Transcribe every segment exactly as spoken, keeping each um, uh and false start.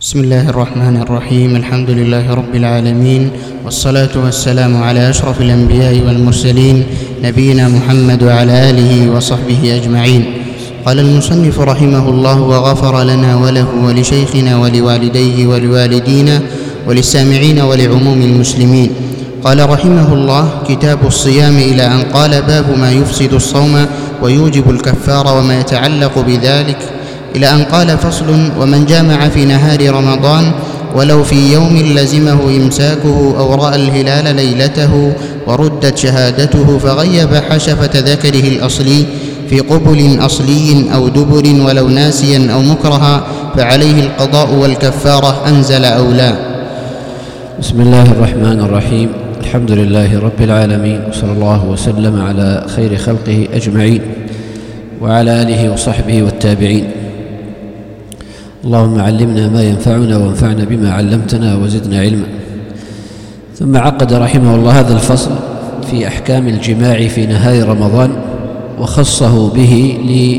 بسم الله الرحمن الرحيم. الحمد لله رب العالمين، والصلاة والسلام على أشرف الأنبياء والمرسلين نبينا محمد وعلى آله وصحبه أجمعين. قال المصنف رحمه الله وغفر لنا وله ولشيخنا ولوالديه ولوالدينا وللسامعين ولعموم المسلمين. قال رحمه الله: كتاب الصيام، إلى أن قال: باب ما يفسد الصوم ويوجب الكفار وما يتعلق بذلك، إلى أن قال: فصل: ومن جامع في نهار رمضان ولو في يوم لزمه إمساكه أو رأى الهلال ليلته وردت شهادته فغيب حشفة ذكره الأصلي في قبل أصلي أو دبر ولو ناسيا أو مكرها فعليه القضاء والكفارة أنزل أو لا. بسم الله الرحمن الرحيم. الحمد لله رب العالمين، وصلى الله وسلم على خير خلقه أجمعين وعلى آله وصحبه والتابعين. اللهم علمنا ما ينفعنا وانفعنا بما علمتنا وزدنا علما. ثم عقد رحمه الله هذا الفصل في أحكام الجماع في نهار رمضان، وخصه به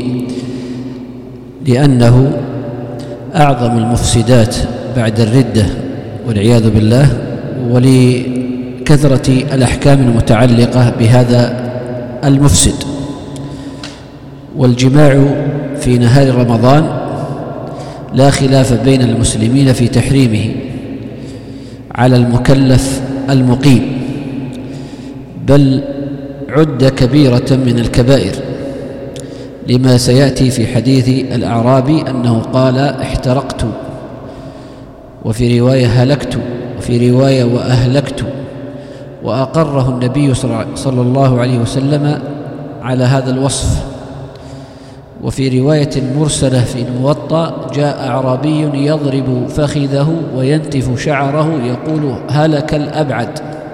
لأنه أعظم المفسدات بعد الردة والعياذ بالله، ولكثرة الأحكام المتعلقة بهذا المفسد. والجماع في نهار رمضان لا خلاف بين المسلمين في تحريمه على المكلف المقيم، بل عد كبيرة من الكبائر، لما سيأتي في حديث الأعرابي أنه قال: احترقت، وفي رواية هلكت، وفي رواية وأهلكت، وأقره النبي صلى الله عليه وسلم على هذا الوصف. وفي رواية مرسلة في الموطأ: جاء أعرابي يضرب فخذه وينتف شعره يقول: هلك الأبعد.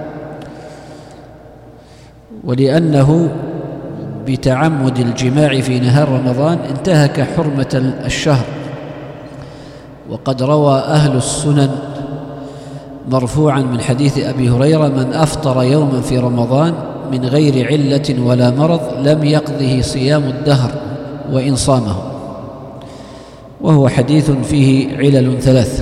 ولأنه بتعمد الجماع في نهار رمضان انتهك حرمة الشهر. وقد روى أهل السنن مرفوعا من حديث أبي هريرة: من أفطر يوما في رمضان من غير علة ولا مرض لم يقضه صيام الدهر وإن صامه. وهو حديث فيه علل ثلاث.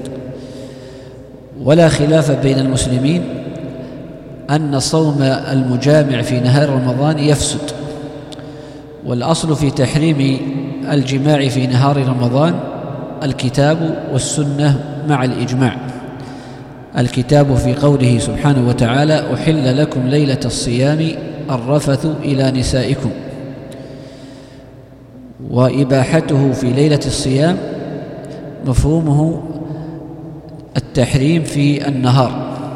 ولا خلاف بين المسلمين أن صوم المجامع في نهار رمضان يفسد. والأصل في تحريم الجماع في نهار رمضان الكتاب والسنة مع الإجماع. الكتاب في قوله سبحانه وتعالى: أحل لكم ليلة الصيام الرفث إلى نسائكم. وإباحته في ليلة الصيام مفهومه التحريم في النهار.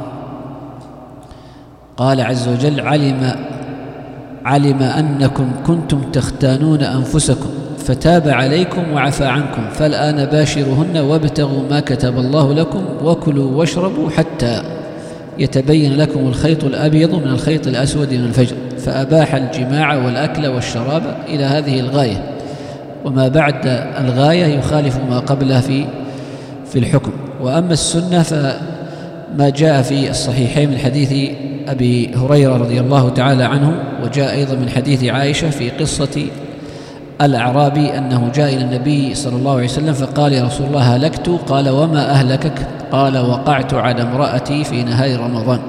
قال عز وجل: علم علم أنكم كنتم تختانون أنفسكم فتاب عليكم وعفى عنكم فالآن باشرهن وابتغوا ما كتب الله لكم وكلوا واشربوا حتى يتبين لكم الخيط الأبيض من الخيط الأسود من الفجر. فأباح الجماع والأكل والشراب إلى هذه الغاية، وما بعد الغاية يخالف ما قبلها في في الحكم. وأما السنة فما جاء في الصحيحين من حديث أبي هريرة رضي الله تعالى عنه، وجاء أيضا من حديث عائشة في قصة الأعرابي أنه جاء إلى النبي صلى الله عليه وسلم فقال: يا رسول الله هلكت. قال: وما أهلكك؟ قال: وقعت على امرأتي في نهار رمضان.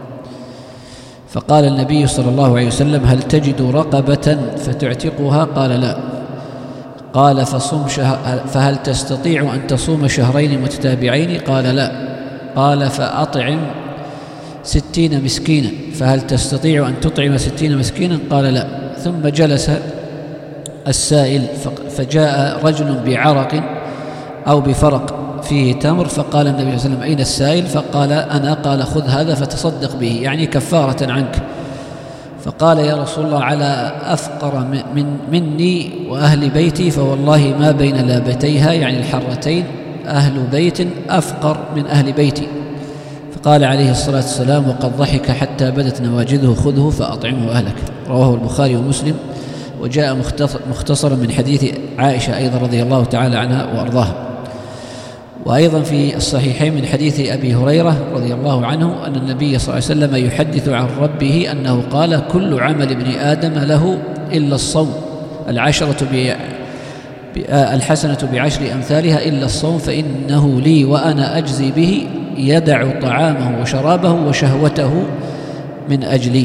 فقال النبي صلى الله عليه وسلم: هل تجد رقبة فتعتقها؟ قال: لا. قال: فصم شهر فهل تستطيع أن تصوم شهرين متتابعين؟ قال: لا. قال: فأطعم ستين مسكينا. فهل تستطيع أن تطعم ستين مسكينا؟ قال: لا. ثم جلس السائل فجاء رجل بعرق أو بفرق فيه تمر، فقال النبي صلى الله عليه وسلم: أين السائل؟ فقال: أنا. قال: خذ هذا فتصدق به، يعني كفارة عنك. فقال: يا رسول الله، على أفقر من مني وأهل بيتي فوالله ما بين لابتيها، يعني الحرتين، أهل بيت أفقر من أهل بيتي. فقال عليه الصلاة والسلام: وقد ضحك حتى بدت نواجذه: خذه فأطعمه أهلك. رواه البخاري ومسلم. وجاء مختصرا من حديث عائشة أيضا رضي الله تعالى عنها وأرضاها. وأيضا في الصحيحين من حديث أبي هريرة رضي الله عنه أن النبي صلى الله عليه وسلم يحدث عن ربه أنه قال: كل عمل ابن آدم له إلا الصوم، العشرة الحسنة بعشر أمثالها إلا الصوم فإنه لي وأنا أجزي به يدع طعامه وشرابه وشهوته من أجلي.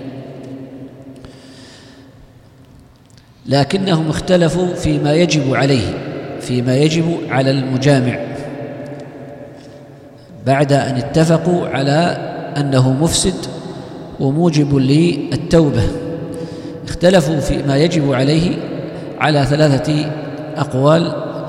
لكنهم اختلفوا فيما يجب عليه فيما يجب على المجامع بعد أن اتفقوا على أنه مفسد وموجب للتوبة. اختلفوا فيما يجب عليه على ثلاثة أقوال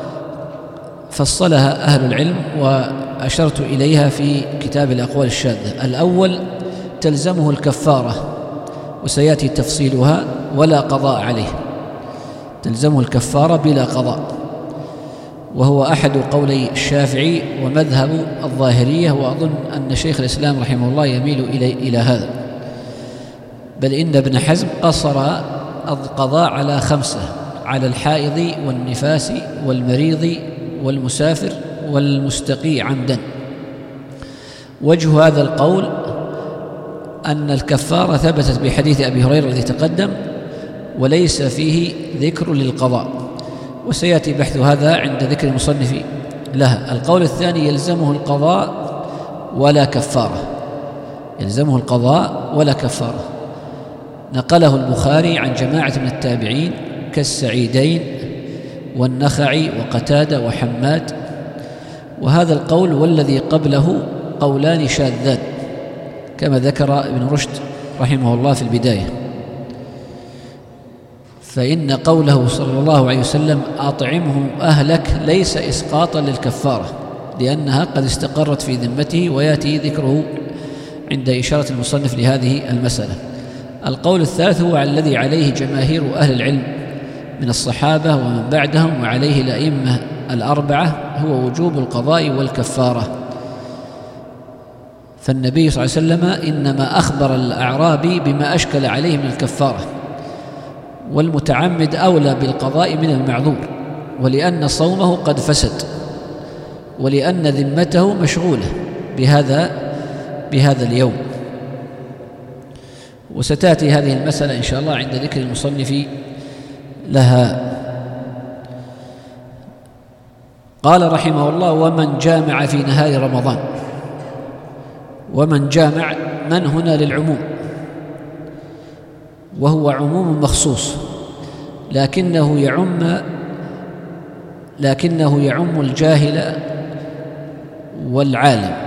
فصلها أهل العلم وأشرت إليها في كتاب الأقوال الشاذة. الأول تلزمه الكفارة وسيأتي تفصيلها ولا قضاء عليه، تلزمه الكفارة بلا قضاء، وهو أحد قولي الشافعي ومذهب الظاهرية، وأظن أن شيخ الإسلام رحمه الله يميل إلى إلى هذا، بل إن ابن حزم قصر القضاء على خمسة: على الحائض والنفاس والمريض والمسافر والمستقي عمدا. وجه هذا القول أن الكفارة ثبتت بحديث أبي هريرة الذي تقدم وليس فيه ذكر للقضاء، وسيأتي بحث هذا عند ذكر المصنف لها. القول الثاني يلزمه القضاء ولا كفارة، يلزمه القضاء ولا كفارة، نقله البخاري عن جماعة من التابعين كالسعيدين والنخعي وقتادة وحماد. وهذا القول والذي قبله قولان شاذان كما ذكر ابن رشد رحمه الله في البداية. فإن قوله صلى الله عليه وسلم أطعمهم أهلك ليس إسقاطا للكفارة، لأنها قد استقرت في ذمته، ويأتي ذكره عند إشارة المصنف لهذه المسألة. القول الثالث هو الذي عليه جماهير أهل العلم من الصحابة ومن بعدهم وعليه الأئمة الأربعة، هو وجوب القضاء والكفارة. فالنبي صلى الله عليه وسلم إنما أخبر الأعرابي بما أشكل عليه من الكفارة، والمتعمد أولى بالقضاء من المعذور، ولأن صومه قد فسد، ولأن ذمته مشغولة بهذا بهذا اليوم. وستأتي هذه المسألة إن شاء الله عند ذكر المصنف لها. قال رحمه الله: ومن جامع في نهار رمضان. ومن جامع من هنا للعموم، وهو عموم مخصوص، لكنه يعم لكنه يعم الجاهل والعالم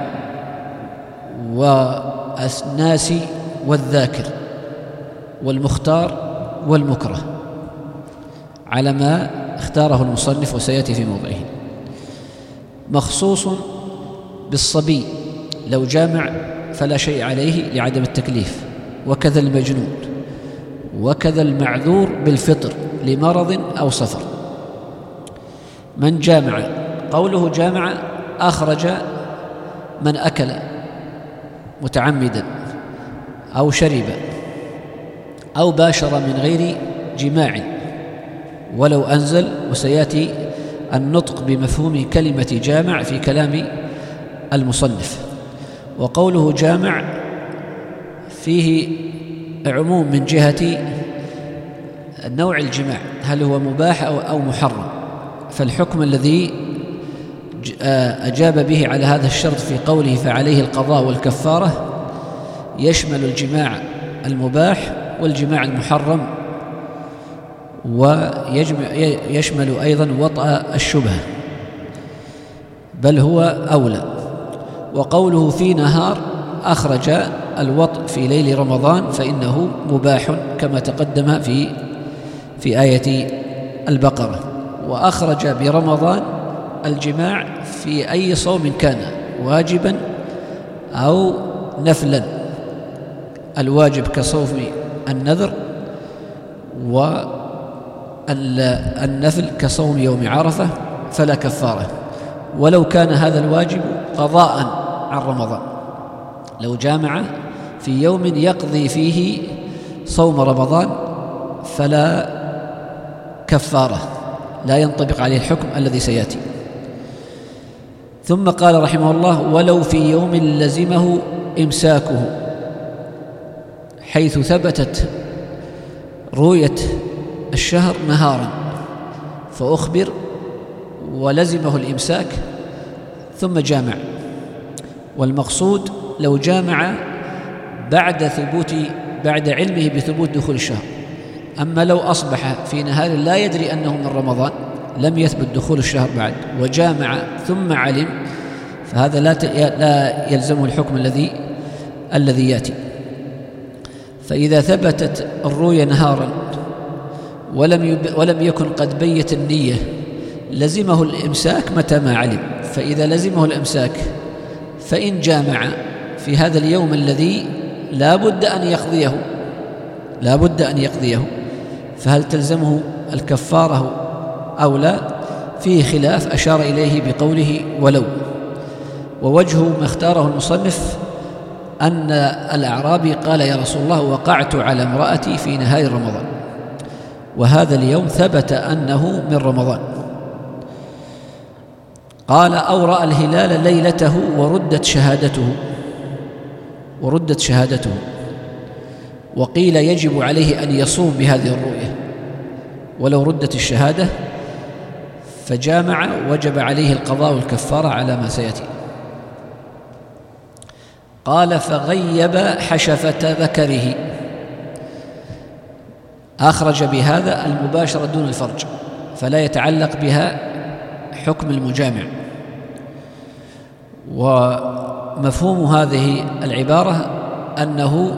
والناس والذاكر والمختار والمكره على ما اختاره المصنف وسيأتي في موضعه. مخصوص بالصبي لو جامع فلا شيء عليه لعدم التكليف، وكذا المجنون، وكذا المعذور بالفطر لمرض أو سفر. من جامع، قوله جامع أخرج من أكل متعمدا أو شرب أو باشر من غير جماع ولو أنزل، وسيأتي النطق بمفهوم كلمة جامع في كلام المصنف. وقوله جامع فيه عموم من جهة نوع الجماع، هل هو مباح أو محرم، فالحكم الذي أجاب به على هذا الشرط في قوله فعليه القضاء والكفارة يشمل الجماع المباح والجماع المحرم، ويشمل أيضا وطأ الشبهة، بل هو أولى. وقوله في نهار أخرج الوطء في ليل رمضان فإنه مباح كما تقدم في في آية البقرة، وأخرج برمضان الجماع في أي صوم كان واجبا أو نفلا، الواجب كصوم النذر، والنفل كصوم يوم عرفة فلا كفارة، ولو كان هذا الواجب قضاء عن رمضان. لو جامع في يوم يقضي فيه صوم رمضان فلا كفارة، لا ينطبق عليه الحكم الذي سيأتي. ثم قال رحمه الله: ولو في يوم لزمه إمساكه، حيث ثبتت رؤية الشهر نهارا فأخبر ولزمه الإمساك ثم جامع. والمقصود لو جامع بعد ثبوت بعد علمه بثبوت دخول الشهر. أما لو أصبح في نهار لا يدري أنه من رمضان، لم يثبت دخول الشهر بعد، وجامع ثم علم، فهذا لا لا يلزمه الحكم الذي الذي يأتي. فإذا ثبتت الرؤيا نهارا ولم يب ولم يكن قد بيت النية لزمه الإمساك متى ما علم. فإذا لزمه الإمساك فإن جامع في هذا اليوم الذي لا بد أن يقضيه لا بد أن يقضيه فهل تلزمه الكفارة أو لا؟ فيه خلاف أشار إليه بقوله ولو. ووجه ما اختاره المصنف أن الأعرابي قال يا رسول الله وقعت على امرأتي في نهاية رمضان، وهذا اليوم ثبت أنه من رمضان. قال أو رأى الهلال ليلته وردت شهادته وردت شهادته وقيل يجب عليه أن يصوم بهذه الرؤية، ولو ردت الشهادة فجامع وجب عليه القضاء والكفارة على ما سيأتي. قال فغيب حشفة ذكره، أخرج بهذا المباشرة دون الفرج، فلا يتعلق بها حكم المجامع. ومفهوم هذه العبارة أنه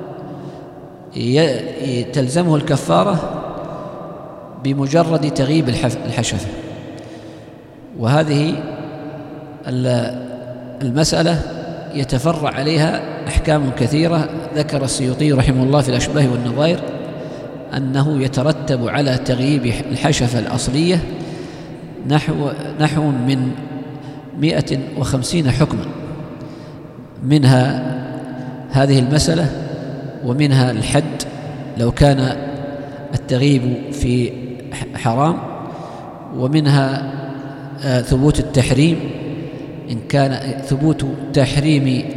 تلزمه الكفارة بمجرد تغيب الحشفة. وهذه المسألة يتفرع عليها أحكام كثيرة، ذكر السيوطي رحمه الله في الأشباه والنظائر أنه يترتب على تغييب الحشفة الأصلية نحو نحو من مئة وخمسين حكما، منها هذه المسألة، ومنها الحد لو كان التغييب في حرام، ومنها ثبوت التحريم إن كان ثبوت تحريم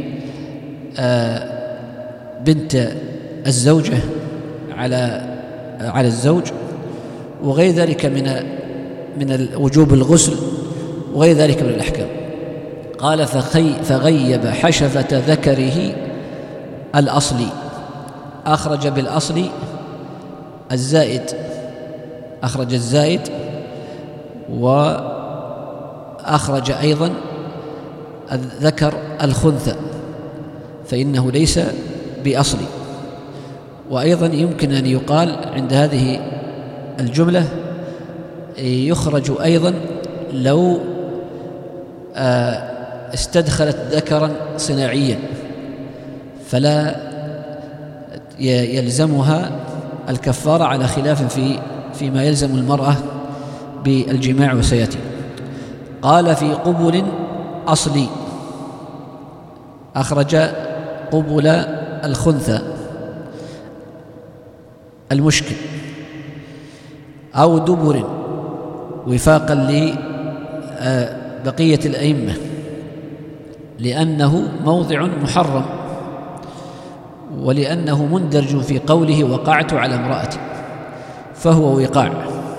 بنت الزوجة على على الزوج، وغير ذلك من من وجوب الغسل وغير ذلك من الأحكام. قال فغيب حشفة ذكره الأصلي، أخرج بالأصل الزائد أخرج الزائد وأخرج أيضا الذكر الخنثى، فإنه ليس بأصلي. وأيضا يمكن أن يقال عند هذه الجملة يخرج أيضا لو استدخلت ذكرا صناعيا فلا يلزمها الكفارة، على خلاف في فيما يلزم المرأة بالجماع وسيأتي. قال في قبل أصلي، أخرج قبل الخنثى المشكل أو دبر وفاقا لبقية الأئمة، لأنه موضع محرم، ولأنه مندرج في قوله وقعت على امرأتي، فهو وقاع.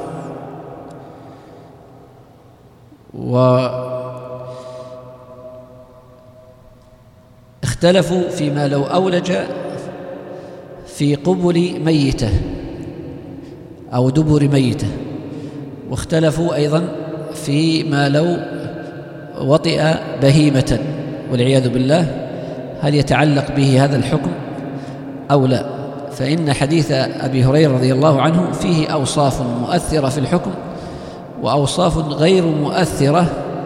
واختلفوا فيما لو أولج في قبل ميتة أو دبر ميتة، واختلفوا أيضا فيما لو وطئ بهيمة والعياذ بالله هل يتعلق به هذا الحكم أو لا. فإن حديث أبي هريرة رضي الله عنه فيه أوصاف مؤثرة في الحكم وأوصاف غير مؤثرة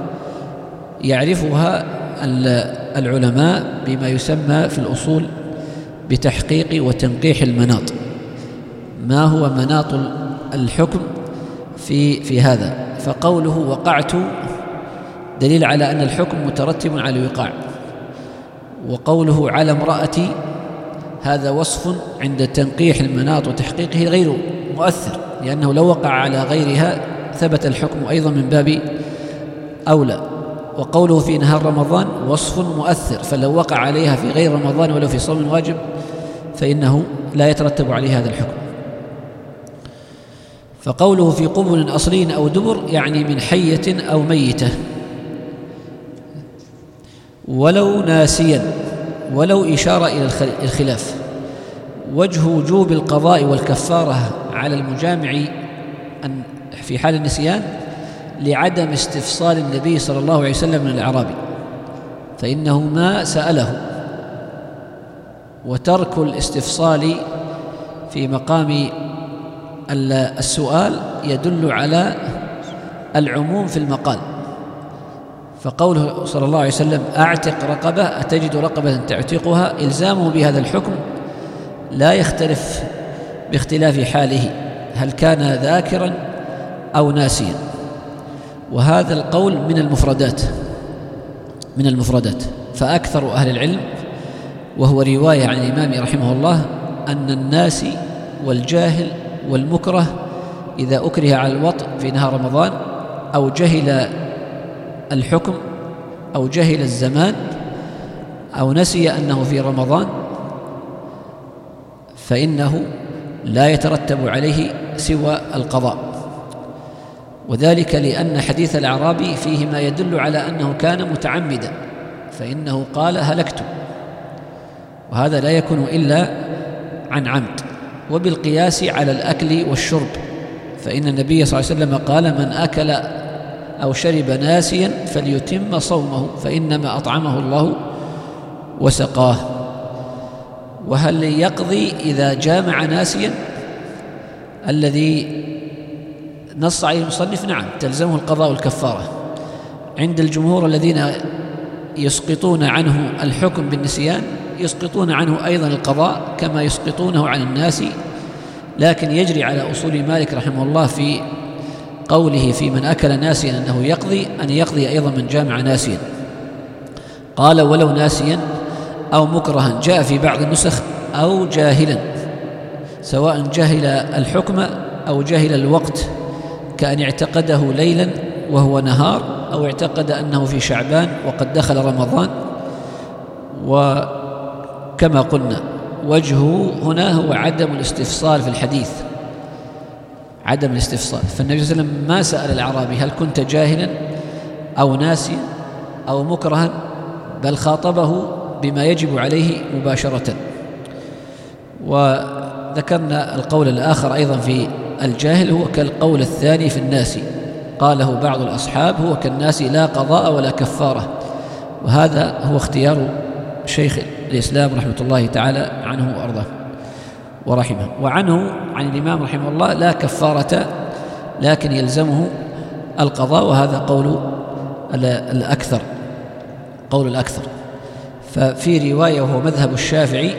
يعرفها العلماء بما يسمى في الأصول بتحقيق وتنقيح المناط. ما هو مناط الحكم في في هذا؟ فقوله وقعت دليل على أن الحكم مترتب على الوقاع، وقوله على امرأتي هذا وصف عند تنقيح المناط وتحقيقه غير مؤثر، لأنه لو وقع على غيرها ثبت الحكم أيضا من باب أولى. وقوله في نهار رمضان وصف مؤثر، فلو وقع عليها في غير رمضان ولو في صوم واجب فإنه لا يترتب عليه هذا الحكم. فقوله في قبل أصلي أو دبر يعني من حية أو ميتة. ولو ناسيا، ولو إشارة إلى الخلاف. وجه وجوب القضاء والكفارة على المجامع في حال النسيان لعدم استفصال النبي صلى الله عليه وسلم من الأعرابي، فإنه ما سأله، وترك الاستفصال في مقام السؤال يدل على العموم في المقال. فقوله صلى الله عليه وسلم أعتق رقبة، أتجد رقبة تعتقها، إلزامه بهذا الحكم لا يختلف باختلاف حاله، هل كان ذاكرا أو ناسيا. وهذا القول من المفردات من المفردات فأكثر أهل العلم، وهو رواية عن الإمام رحمه الله، أن الناسي والجاهل والمكره إذا أكره على الوطء في نهار رمضان أو جهل الحكم أو جهل الزمان أو نسي أنه في رمضان فإنه لا يترتب عليه سوى القضاء، وذلك لأن حديث الأعرابي فيه ما يدل على أنه كان متعمدا، فإنه قال هلكت، وهذا لا يكون إلا عن عمد. وبالقياس على الأكل والشرب، فإن النبي صلى الله عليه وسلم قال من أكل أو شرب ناسيا فليتم صومه فإنما أطعمه الله وسقاه. وهل يقضي إذا جامع ناسيا؟ الذي نص عليه المصنف نعم تلزمه القضاء والكفارة. عند الجمهور الذين يسقطون عنه الحكم بالنسيان يسقطون عنه أيضا القضاء كما يسقطونه عن الناس، لكن يجري على أصول مالك رحمه الله في قوله في من أكل ناسيا أنه يقضي أن يقضي أيضا من جامع ناسيا. قال ولو ناسيا أو مكرها، جاء في بعض النسخ أو جاهلا، سواء جهل الحكم أو جهل الوقت، كأن اعتقده ليلا وهو نهار، أو اعتقد أنه في شعبان وقد دخل رمضان. وكما قلنا وجهه هنا هو عدم الاستفصال في الحديث، عدم الاستفصال. فالنبي صلى الله عليه وسلم ما سأل الأعرابي هل كنت جاهلا أو ناسيا أو مكرها، بل خاطبه بما يجب عليه مباشرة. وذكرنا القول الآخر أيضا في الجاهل هو كالقول الثاني في الناس، قاله بعض الأصحاب هو كالناس لا قضاء ولا كفارة، وهذا هو اختيار شيخ الإسلام رحمة الله تعالى عنه وأرضاه ورحمه. وعنه عن الإمام رحمه الله لا كفارة لكن يلزمه القضاء، وهذا قول الأكثر قول الأكثر. ففي رواية وهو مذهب الشافعي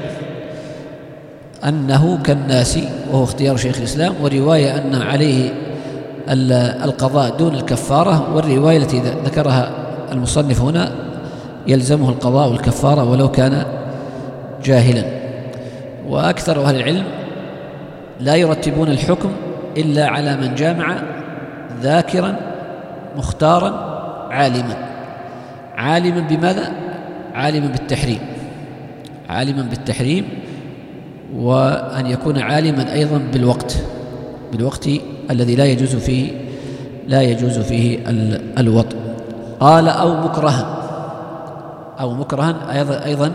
أنه كالناس وهو اختيار شيخ الإسلام، ورواية أن عليه القضاء دون الكفارة، والرواية التي ذكرها المصنف هنا يلزمه القضاء والكفارة ولو كان جاهلا. وأكثر أهل العلم لا يرتبون الحكم إلا على من جامع ذاكرا مختارا عالما. عالما بماذا؟ عالما بالتحريم، عالما بالتحريم، وأن يكون عالما أيضا بالوقت بالوقت الذي لا يجوز فيه لا يجوز فيه الوطء. قال أو مكرها أو مكرها أيضا أيضا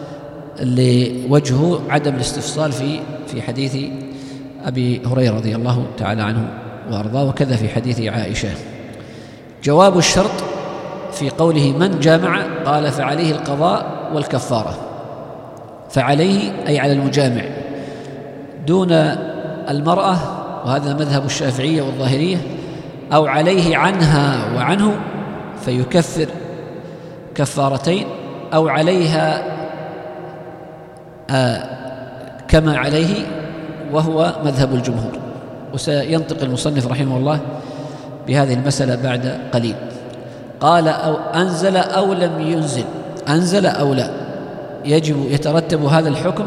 لوجهه عدم الاستفصال في في حديث أبي هريرة رضي الله تعالى عنه وأرضاه، وكذا في حديث عائشة. جواب الشرط في قوله من جامع، قال فعليه القضاء والكفارة. فعليه أي على المجامع دون المرأة، وهذا مذهب الشافعية والظاهرية، أو عليه عنها وعنه فيكفر كفارتين، أو عليها آه كما عليه وهو مذهب الجمهور. وسينطق المصنف رحمه الله بهذه المسألة بعد قليل. قال أو أنزل أو لم ينزل، أنزل أو لا، يجب يترتب هذا الحكم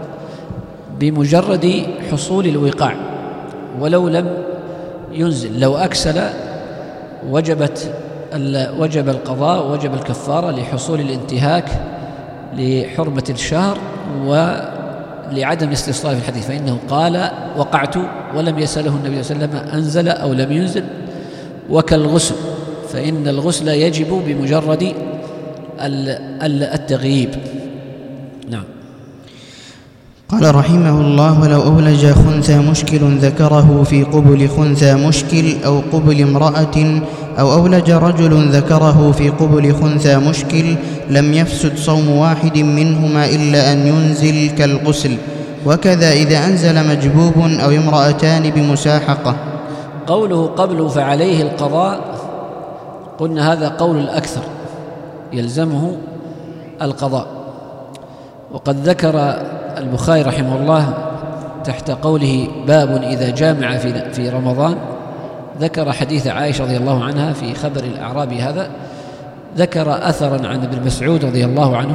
بمجرد حصول الوقاع ولو لم ينزل. لو أكسل وجبت وجب القضاء وجب الكفارة لحصول الانتهاك لحرمة الشهر لعدم استصلاح الحديث، فإنه قال وقعت ولم يسأله النبي صلى الله عليه وسلم أنزل أو لم ينزل. وكالغسل، فإن الغسل يجب بمجرد التغييب. نعم. قال رحمه الله: ولو أولج خنثى مشكل ذكره في قبل خنثى مشكل أو قبل امرأة، أو أولج رجل ذكره في قبل خنثى مشكل، لم يفسد صوم واحد منهما إلا أن ينزل كالغسل. وكذا إذا أنزل مجبوب أو امرأتان بمساحقة. قوله قبل فعليه القضاء، قلنا هذا قول الأكثر، يلزمه القضاء. وقد ذكر البخاري رحمه الله تحت قوله باب إذا جامع في في رمضان، ذكر حديث عائشة رضي الله عنها في خبر الأعرابي هذا، ذكر أثرا عن ابن مسعود رضي الله عنه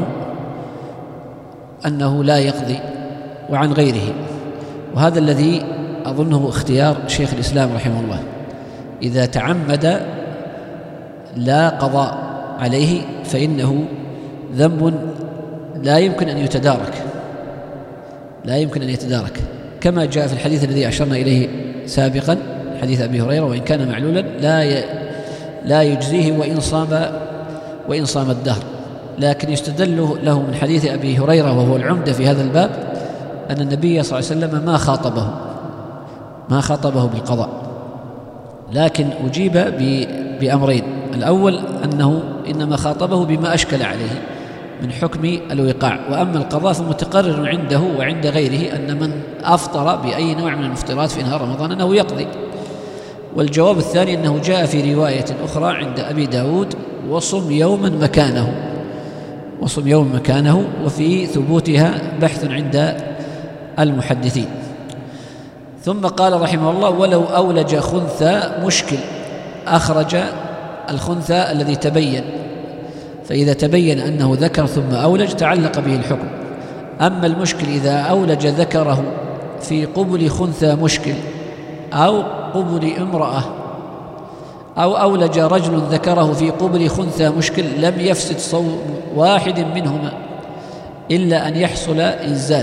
أنه لا يقضي، وعن غيره. وهذا الذي أظنه اختيار شيخ الإسلام رحمه الله، إذا تعمد لا قضاء عليه فإنه ذنب لا يمكن أن يتدارك لا يمكن أن يتدارك كما جاء في الحديث الذي أشرنا إليه سابقا، حديث أبي هريرة: وإن كان معلولا لا لا يجزيه وإن صام وإن صام الدهر. لكن يستدل له من حديث أبي هريرة، وهو العمدة في هذا الباب، أن النبي صلى الله عليه وسلم ما خاطبه ما خاطبه بالقضاء، لكن أجيب بأمرين: الأول أنه إنما خاطبه بما أشكل عليه من حكم الوقاع، وأما القضاء فمتقرر عنده وعند غيره أن من أفطر بأي نوع من المفطرات في نهار رمضان أنه يقضي. والجواب الثاني أنه جاء في رواية أخرى عند أبي داود: وصم يوما مكانه وصم يوما مكانه وفي ثبوتها بحث عند المحدثين. ثم قال رحمه الله: ولو أولج خنثى مشكل، أخرج الخنثى الذي تبين، فإذا تبين أنه ذكر ثم أولج تعلق به الحكم. أما المشكل إذا أولج ذكره في قبل خنثى مشكل أو قبل امرأة، أو أولج رجل ذكره في قبل خنثى مشكل، لم يفسد صوم واحد منهما إلا أن يحصل إنزال،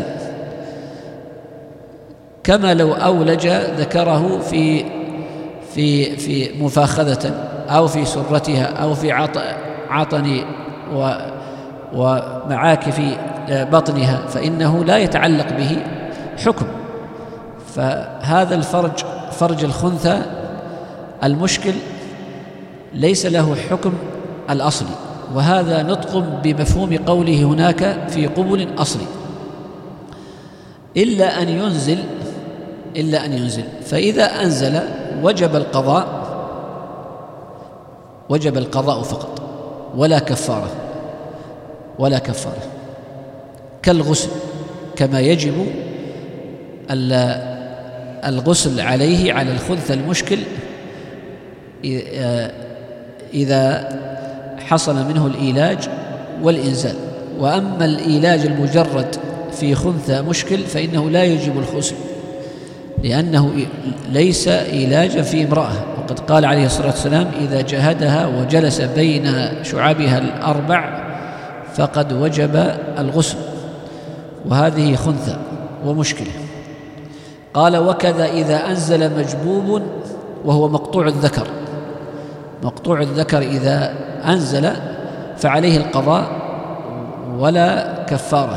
كما لو أولج ذكره في في في مفاخذة أو في سرتها أو في عطن ومعاكف بطنها، فإنه لا يتعلق به حكم. فهذا الفرج فرج الخنثى المشكل ليس له حكم الأصلي، وهذا نطق بمفهوم قوله هناك في قبل أصلي، إلا أن ينزل إلا أن ينزل فإذا أنزل وجب القضاء وجب القضاء فقط، ولا كفارة ولا كفارة كالغسل، كما يجب الغسل عليه على الخنثى المشكل إذا حصل منه الإيلاج والإنزال. وأما الإيلاج المجرد في خنثى مشكل فإنه لا يجب الغسل، لأنه ليس إيلاجا في امرأة، وقد قال عليه الصلاة والسلام: إذا جهدها وجلس بين شعابها الأربع فقد وجب الغسل، وهذه خنثى ومشكلة. قال: وكذا إذا أنزل مجبوب وهو مقطوع الذكر مقطوع الذكر إذا أنزل فعليه القضاء ولا كفارة.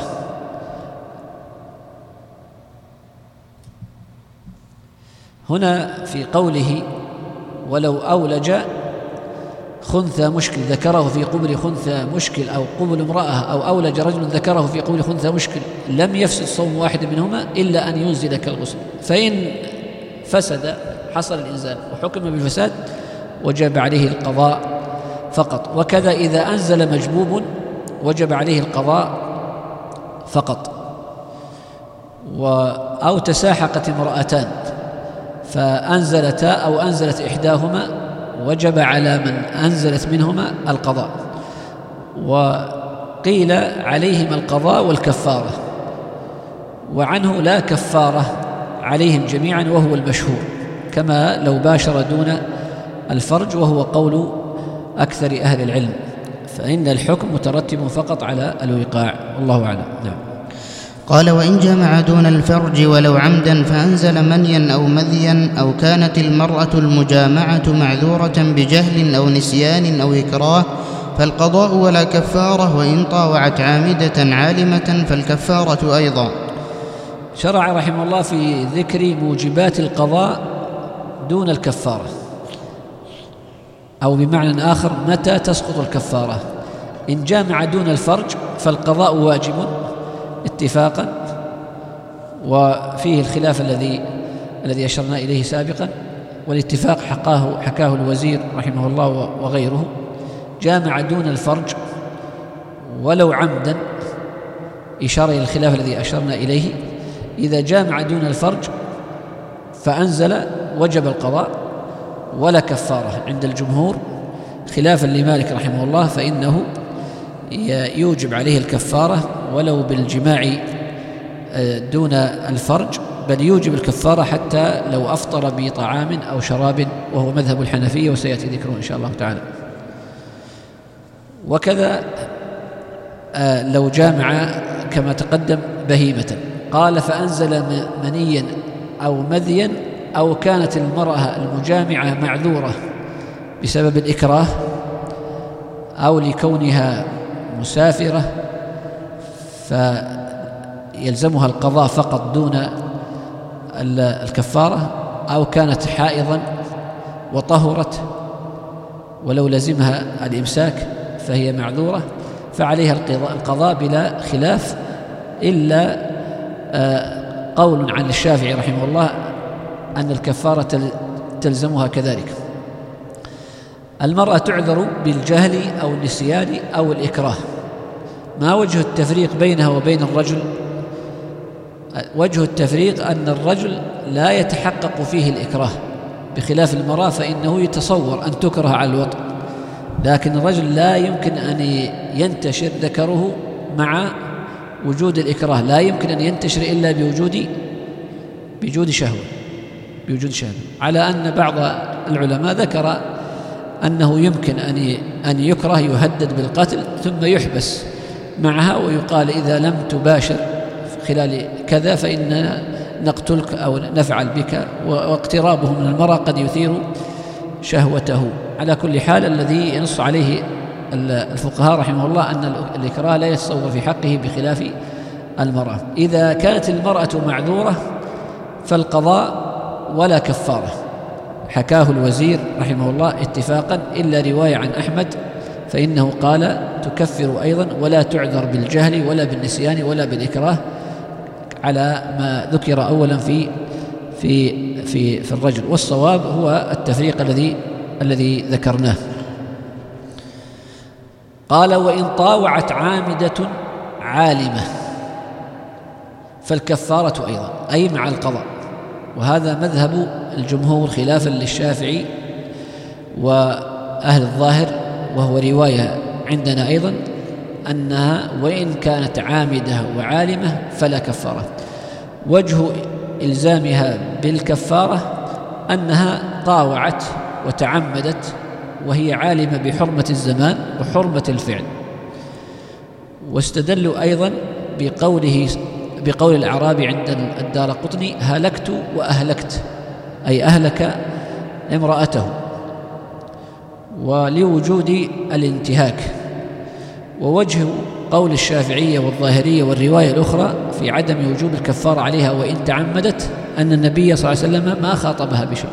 هنا في قوله ولو أولج خنثى مشكل ذكره في قبل خنثى مشكل أو قبل امرأة، أو أولج رجل ذكره في قبل خنثى مشكل، لم يفسد صوم واحد منهما إلا أن ينزل كالغسل. فإن فسد حصل الإنزال وحكم بالفساد وجب عليه القضاء فقط. وكذا إذا أنزل مجبوب وجب عليه القضاء فقط. و أو تساحقت امرأتان فأنزلتا أو أنزلت إحداهما وجب على من أنزلت منهما القضاء. وقيل عليهما القضاء والكفارة، وعنه لا كفارة عليهم جميعا وهو المشهور، كما لو باشر دون الفرج، وهو قول أكثر أهل العلم، فإن الحكم مترتب فقط على الوقاع، والله أعلم. نعم. قال: وإن جمع دون الفرج ولو عمدا فأنزل منيا أو مذيا أو كانت المرأة المجامعة معذورة بجهل أو نسيان أو إكراه فالقضاء ولا كفارة، وإن طاوعت عامدة عالمة فالكفارة أيضا. شرع رحمه الله في ذكر موجبات القضاء دون الكفارة، أو بمعنى آخر متى تسقط الكفارة. إن جامع دون الفرج فالقضاء واجب اتفاقا، وفيه الخلاف الذي الذي أشرنا إليه سابقا، والاتفاق حكاه حكاه الوزير رحمه الله وغيره. جامع دون الفرج ولو عمدا، إشارة إلى الخلاف الذي أشرنا إليه. إذا جامع دون الفرج فأنزل وجب القضاء ولا كفارة عند الجمهور، خلافا لمالك رحمه الله فإنه يوجب عليه الكفارة ولو بالجماع دون الفرج، بل يوجب الكفارة حتى لو أفطر بطعام أو شراب، وهو مذهب الحنفية وسيأتي ذكره إن شاء الله تعالى. وكذا لو جامع كما تقدم بهيمة. قال: فأنزل منيا أو مذيا أو كانت المرأة المجامعة معذورة بسبب الإكراه أو لكونها مسافرة فيلزمها القضاء فقط دون الكفارة، أو كانت حائضا وطهرت ولو لزمها الإمساك فهي معذورة، فعليها القضاء بلا خلاف، إلا قول عن الشافعي رحمه الله أن الكفارة تلزمها كذلك. المرأة تعذر بالجهل أو النسيان أو الإكراه. ما وجه التفريق بينها وبين الرجل؟ وجه التفريق أن الرجل لا يتحقق فيه الإكراه، بخلاف المرأة فإنه يتصور أن تكره على الوطء، لكن الرجل لا يمكن أن ينتشر ذكره مع وجود الإكراه، لا يمكن أن ينتشر إلا بوجود بوجود شهوة بوجود شهوة على أن بعض العلماء ذكر أنه يمكن أن أن يكره يهدد بالقتل ثم يحبس معها ويقال إذا لم تباشر خلال كذا فإن نقتلك أو نفعل بك، واقترابه من المرأة قد يثير شهوته. على كل حال الذي ينص عليه الفقهاء رحمه الله أن الإكراه لا يتصور في حقه بخلاف المرأة. إذا كانت المرأة معذورة فالقضاء ولا كفارة، حكاه الوزير رحمه الله اتفاقا، إلا رواية عن أحمد فإنه قال تكفر أيضا ولا تعذر بالجهل ولا بالنسيان ولا بالإكراه، على ما ذكر أولا في في في في الرجل. والصواب هو التفريق الذي الذي ذكرناه. قال: وإن طاوعت عامدة عالمة فالكفارة أيضا، أي مع القضاء. وهذا مذهب الجمهور خلافا للشافعي وأهل الظاهر، وهو رواية عندنا أيضا أنها وإن كانت عامدة وعالمة فلا كفارة. وجه إلزامها بالكفارة أنها طاوعت وتعمدت وهي عالمة بحرمة الزمان وحرمة الفعل. واستدلوا أيضا بقوله بقول الأعرابي عند الدارقطني: هلكت وأهلكت، أي أهلك امرأته، ولوجود الانتهاك. ووجه قول الشافعية والظاهرية والرواية الأخرى في عدم وجوب الكفارة عليها وإن تعمدت أن النبي صلى الله عليه وسلم ما خاطبها بشيء،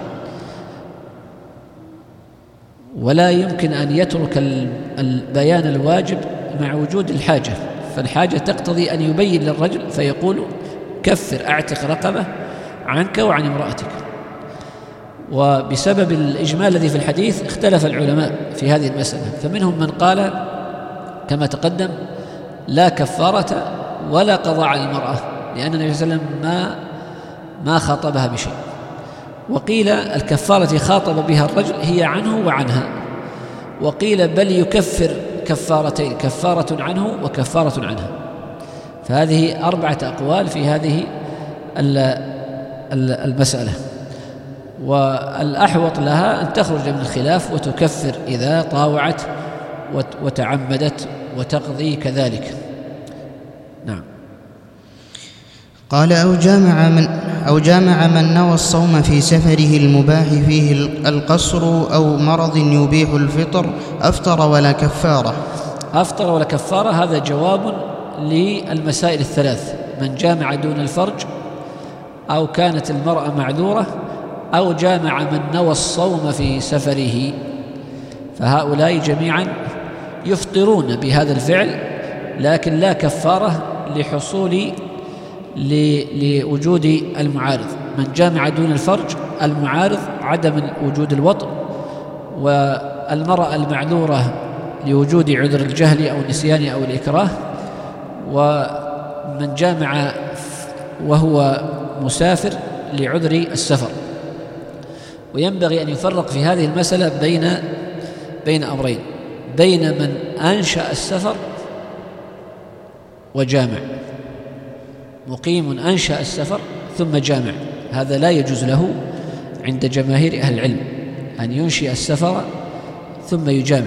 ولا يمكن أن يترك البيان الواجب مع وجود الحاجة، فالحاجة تقتضي أن يبين للرجل فيقول: كفر، أعتق رقبة عنك وعن امرأتك. وبسبب الإجمال الذي في الحديث اختلف العلماء في هذه المسألة، فمنهم من قال كما تقدم: لا كفارة ولا قضاء على المرأة، لأن النبي صلى الله عليه وسلم ما ما خاطبها بشيء. وقيل الكفارة خاطب بها الرجل هي عنه وعنها، وقيل بل يكفر كفارتين، كفارة عنه وكفارة عنها. فهذه أربعة أقوال في هذه المسألة، والأحوط لها أن تخرج من الخلاف وتكفر إذا طاوعت وتعمدت وتقضي كذلك. نعم. قال أو جامع من أو جامع من نوى الصوم في سفره المباح فيه القصر أو مرض يبيح الفطر أفطر ولا كفارة. أفطر ولا كفارة، هذا جواب للمسائل الثلاث: من جامع دون الفرج، أو كانت المرأة معذورة، أو جامع من نوى الصوم في سفره، فهؤلاء جميعا يفطرون بهذا الفعل، لكن لا كفارة لحصول لوجود المعارض. من جامع دون الفرج، المعارض عدم وجود الوطء، والمرأة المعذورة لوجود عذر الجهل أو النسيان أو الإكراه، ومن جامع وهو مسافر لعذر السفر. وينبغي أن يفرق في هذه المسألة بين بين أمرين: بين من أنشأ السفر وجامع. مقيم أنشأ السفر ثم جامع، هذا لا يجوز له عند جماهير أهل العلم أن ينشئ السفر ثم يجامع.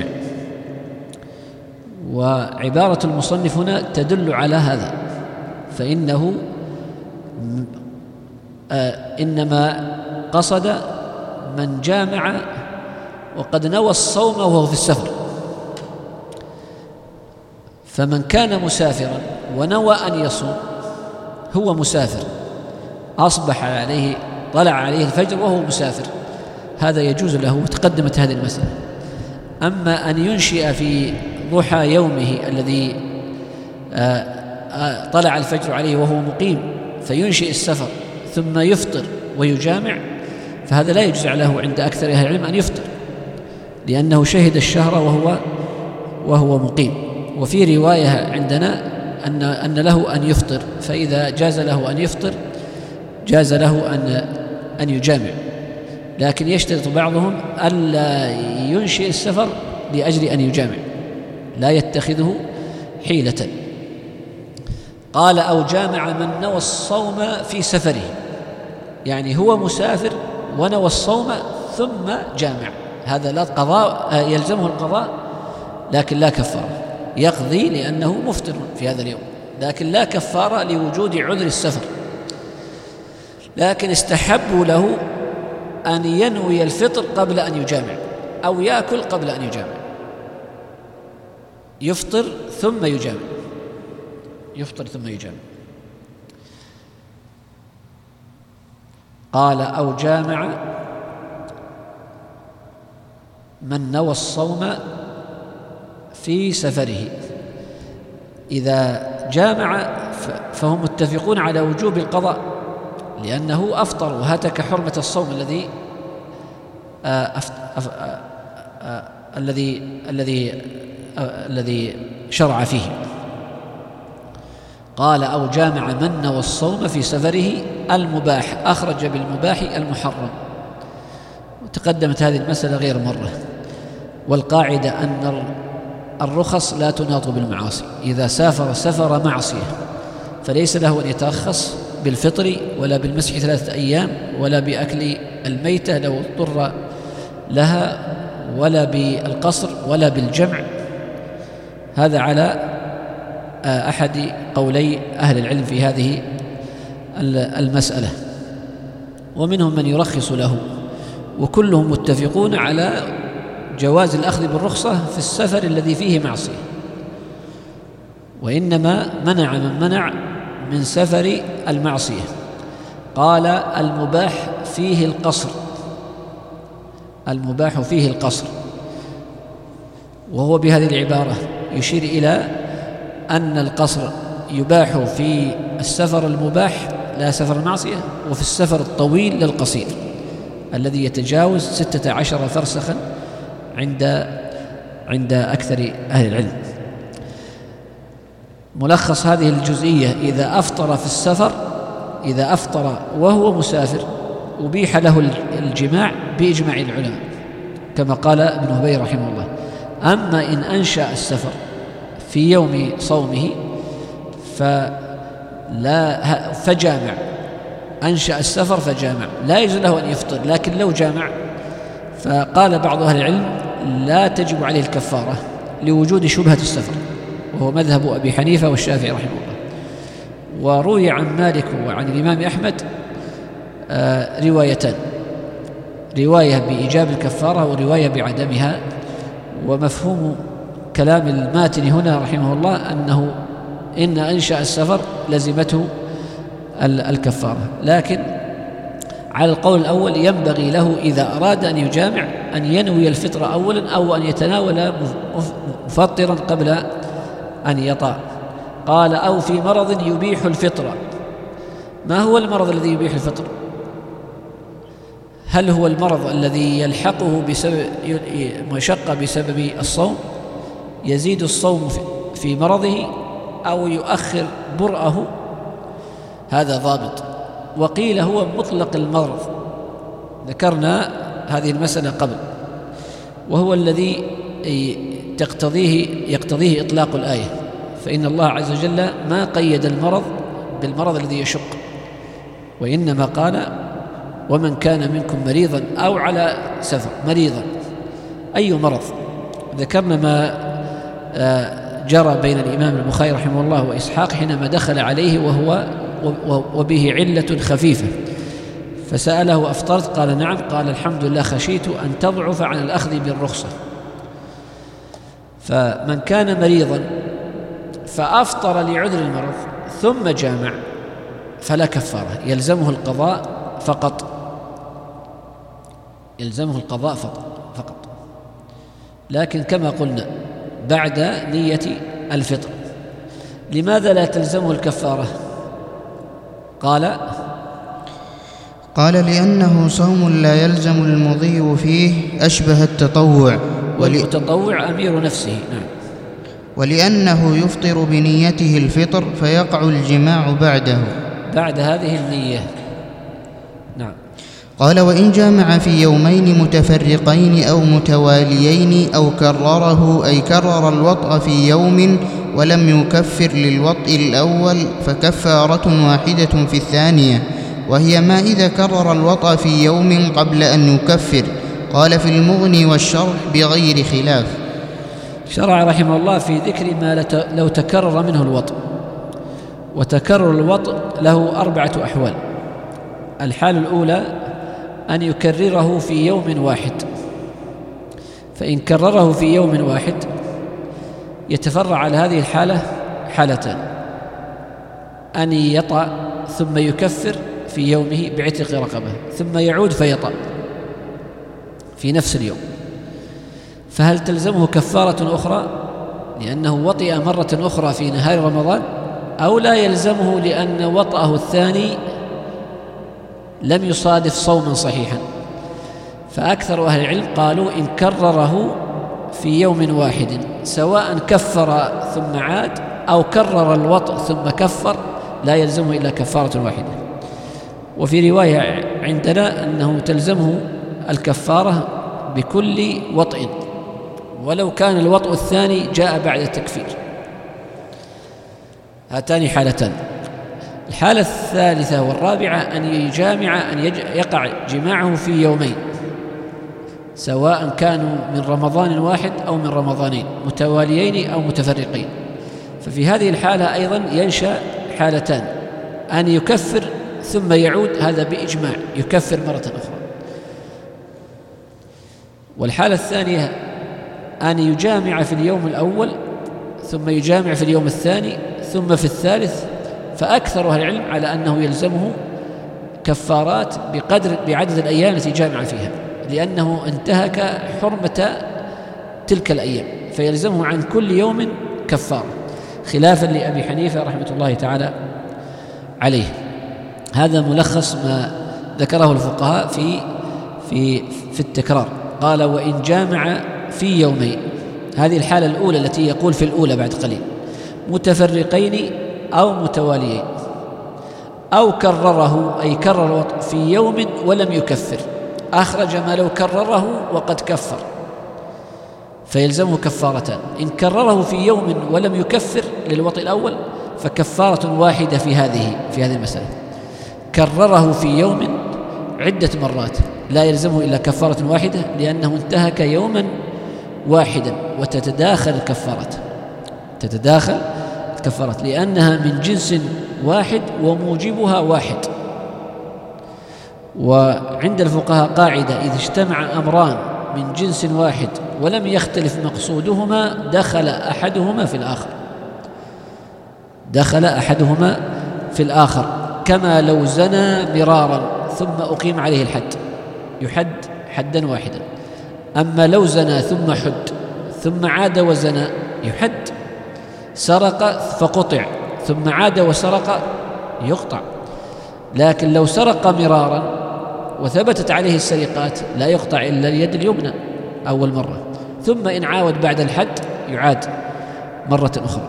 وعبارة المصنف هنا تدل على هذا، فإنه آه إنما قصد من جامع وقد نوى الصوم وهو في السفر. فمن كان مسافرا ونوى أن يصوم، هو مسافر، أصبح عليه طلع عليه الفجر وهو مسافر، هذا يجوز له، وتقدمت هذه المسألة. أما أن ينشئ في ضحى يومه الذي طلع الفجر عليه وهو مقيم فينشئ السفر ثم يفطر ويجامع، فهذا لا يجوز له عند أكثر أهل العلم أن يفطر، لأنه شهد الشهر وهو وهو مقيم. وفي رواية عندنا أن أن له أن يفطر، فإذا جاز له أن يفطر جاز له أن أن يجامع، لكن يشترط بعضهم ألا ينشئ السفر لأجل أن يجامع، لا يتخذه حيلة. قال أو جامع من نوى الصوم في سفره، يعني هو مسافر ونوى الصوم ثم جامع، هذا لا قضاء يلزمه القضاء لكن لا كفارة، يقضي لأنه مفطر في هذا اليوم، لكن لا كفارة لوجود عذر السفر. لكن استحبوا له أن ينوي الفطر قبل أن يجامع، أو يأكل قبل أن يجامع، يفطر ثم يجامع، يفطر ثم يجامع. قال أو جامع من نوى الصوم في سفره. إذا جامع فهم متفقون على وجوب القضاء، لأنه أفطر وهتك حرمة الصوم الذي أفت... أف... الذي الذي الذي شرع فيه. قال أو جامع من نوى الصوم في سفره المباح، أخرج بالمباح المحرم، وتقدمت هذه المسألة غير مرة. والقاعدة أن الرخص لا تناط بالمعاصي، إذا سافر سفر معصية فليس له أن يترخص بالفطر ولا بالمسح ثلاثة أيام ولا بأكل الميتة لو اضطر لها ولا بالقصر ولا بالجمع. هذا على أحد قولي أهل العلم في هذه المسألة، ومنهم من يرخص له، وكلهم متفقون على جواز الأخذ بالرخصة في السفر الذي فيه معصية، وإنما منع من منع من سفر المعصية. قال المباح فيه القصر، المباح فيه القصر، وهو بهذه العبارة يشير إلى أن القصر يباح في السفر المباح لا سفر المعصية، وفي السفر الطويل للقصير الذي يتجاوز ستة عشر فرسخا عند عند أكثر أهل العلم. ملخص هذه الجزئية: إذا أفطر في السفر، إذا أفطر وهو مسافر أبيح له الجماع بإجماع العلماء كما قال ابن هبي رحمه الله. أما إن أنشأ السفر في يوم صومه فلا فجامع، أنشأ السفر فجامع، لا يجوز له أن يفطر، لكن لو جامع فقال بعض أهل العلم لا تجب عليه الكفارة لوجود شبهة السفر، وهو مذهب أبي حنيفة والشافعي رحمه الله. وروي عن مالك وعن الإمام أحمد آه روايتان، رواية بإيجاب الكفارة ورواية بعدمها. ومفهوم كلام الماتن هنا رحمه الله أنه إن أنشأ السفر لزمته الكفارة، لكن على القول الأول ينبغي له إذا أراد أن يجامع أن ينوي الفطر أولا أو أن يتناول مفطرا قبل أن يطأ. قال أو في مرض يبيح الفطر. ما هو المرض الذي يبيح الفطر؟ هل هو المرض الذي يلحقه بسبب مشقة بسبب الصوم يزيد الصوم في مرضه أو يؤخر برأه؟ هذا ضابط. وقيل هو مطلق المرض، ذكرنا هذه المسألة قبل، وهو الذي تقتضيه يقتضيه إطلاق الآية، فإن الله عز وجل ما قيد المرض بالمرض الذي يشق، وإنما قال ومن كان منكم مريضا أو على سفر. مريضا أي مرض؟ ذكرنا ما جرى بين الإمام البخاري رحمه الله وإسحاق حينما دخل عليه وهو وبه علة خفيفة، فسأله أفطرت؟ قال نعم. قال الحمد لله خشيت أن تضعف عن الأخذ بالرخصة. فمن كان مريضا فأفطر لعذر المرض ثم جامع فلا كفارة، يلزمه القضاء فقط، يلزمه القضاء فقط. لكن كما قلنا بعد نية الفطر. لماذا لا تلزمه الكفارة؟ قال قال لأنه صوم لا يلزم المضي فيه أشبه التطوع، والمتطوع أمير نفسه. نعم. ولأنه يفطر بنيته الفطر فيقع الجماع بعده بعد هذه النية. نعم. قال وإن جامع في يومين متفرقين أو متواليين أو كرره أي كرر الوطء في يوم ولم يكفر للوطء الأول فكفارة واحدة في الثانية، وهي ما إذا كرر الوطء في يوم قبل أن يكفر. قال في المغني والشرح بغير خلاف. شرع رحمه الله في ذكر ما لو تكرر منه الوطء، وتكرر الوطء له أربعة أحوال. الحال الأولى أن يكرره في يوم واحد، فإن كرره في يوم واحد يتفرع على هذه الحالة حالتان: أن يطأ ثم يكفر في يومه بعتق رقبة ثم يعود فيطأ في نفس اليوم، فهل تلزمه كفارة أخرى لأنه وطئ مرة أخرى في نهار رمضان، أو لا يلزمه لأن وطأه الثاني لم يصادف صوما صحيحا؟ فأكثر أهل العلم قالوا إن كرره في يوم واحد سواء كفر ثم عاد أو كرر الوطء ثم كفر لا يلزمه إلا كفارة واحدة. وفي رواية عندنا أنه تلزمه الكفارة بكل وطء ولو كان الوطء الثاني جاء بعد التكفير. هاتان حالتان. الحالة الثالثة والرابعة أن يجامع أن يقع جماعه في يومين سواء كانوا من رمضان واحد أو من رمضانين متواليين أو متفرقين. ففي هذه الحالة أيضا ينشأ حالتان: أن يكفر ثم يعود، هذا بإجماع يكفر مرة أخرى. والحالة الثانية أن يجامع في اليوم الأول ثم يجامع في اليوم الثاني ثم في الثالث، فأكثر أهل العلم على أنه يلزمه كفارات بقدر بعدد الأيام التي جامع فيها، لأنه انتهك حرمة تلك الأيام، فيلزمه عن كل يوم كفارة، خلافا لأبي حنيفة رحمة الله تعالى عليه. هذا ملخص ما ذكره الفقهاء في في في التكرار. قال وإن جامع في يومين، هذه الحالة الأولى التي يقول في الأولى بعد قليل، متفرقين أو متواليين، أو كرره أي كرر الوطء في يوم ولم يكفر، أخرج ما لو كرره وقد كفر فيلزمه كفارتان. إن كرره في يوم ولم يكفر للوطء الأول فكفارة واحدة في هذه في هذه المسألة. كرره في يوم عدة مرات لا يلزمه إلا كفارة واحدة لأنه انتهك يوما واحدا، وتتداخل الكفارات تتداخل الكفارات لأنها من جنس واحد وموجبها واحد. وعند الفقهاء قاعدة: إذا اجتمع أمران من جنس واحد ولم يختلف مقصودهما دخل أحدهما في الآخر دخل أحدهما في الآخر كما لو زنى مرارا ثم أقيم عليه الحد، يحد حدا واحدا. أما لو زنى ثم حد ثم عاد وزنى يحد. سرق فقطع ثم عاد وسرق يقطع. لكن لو سرق مرارا وثبتت عليه السرقات لا يقطع إلا اليد اليمنى أول مرة، ثم إن عاود بعد الحد يعاد مرة أخرى.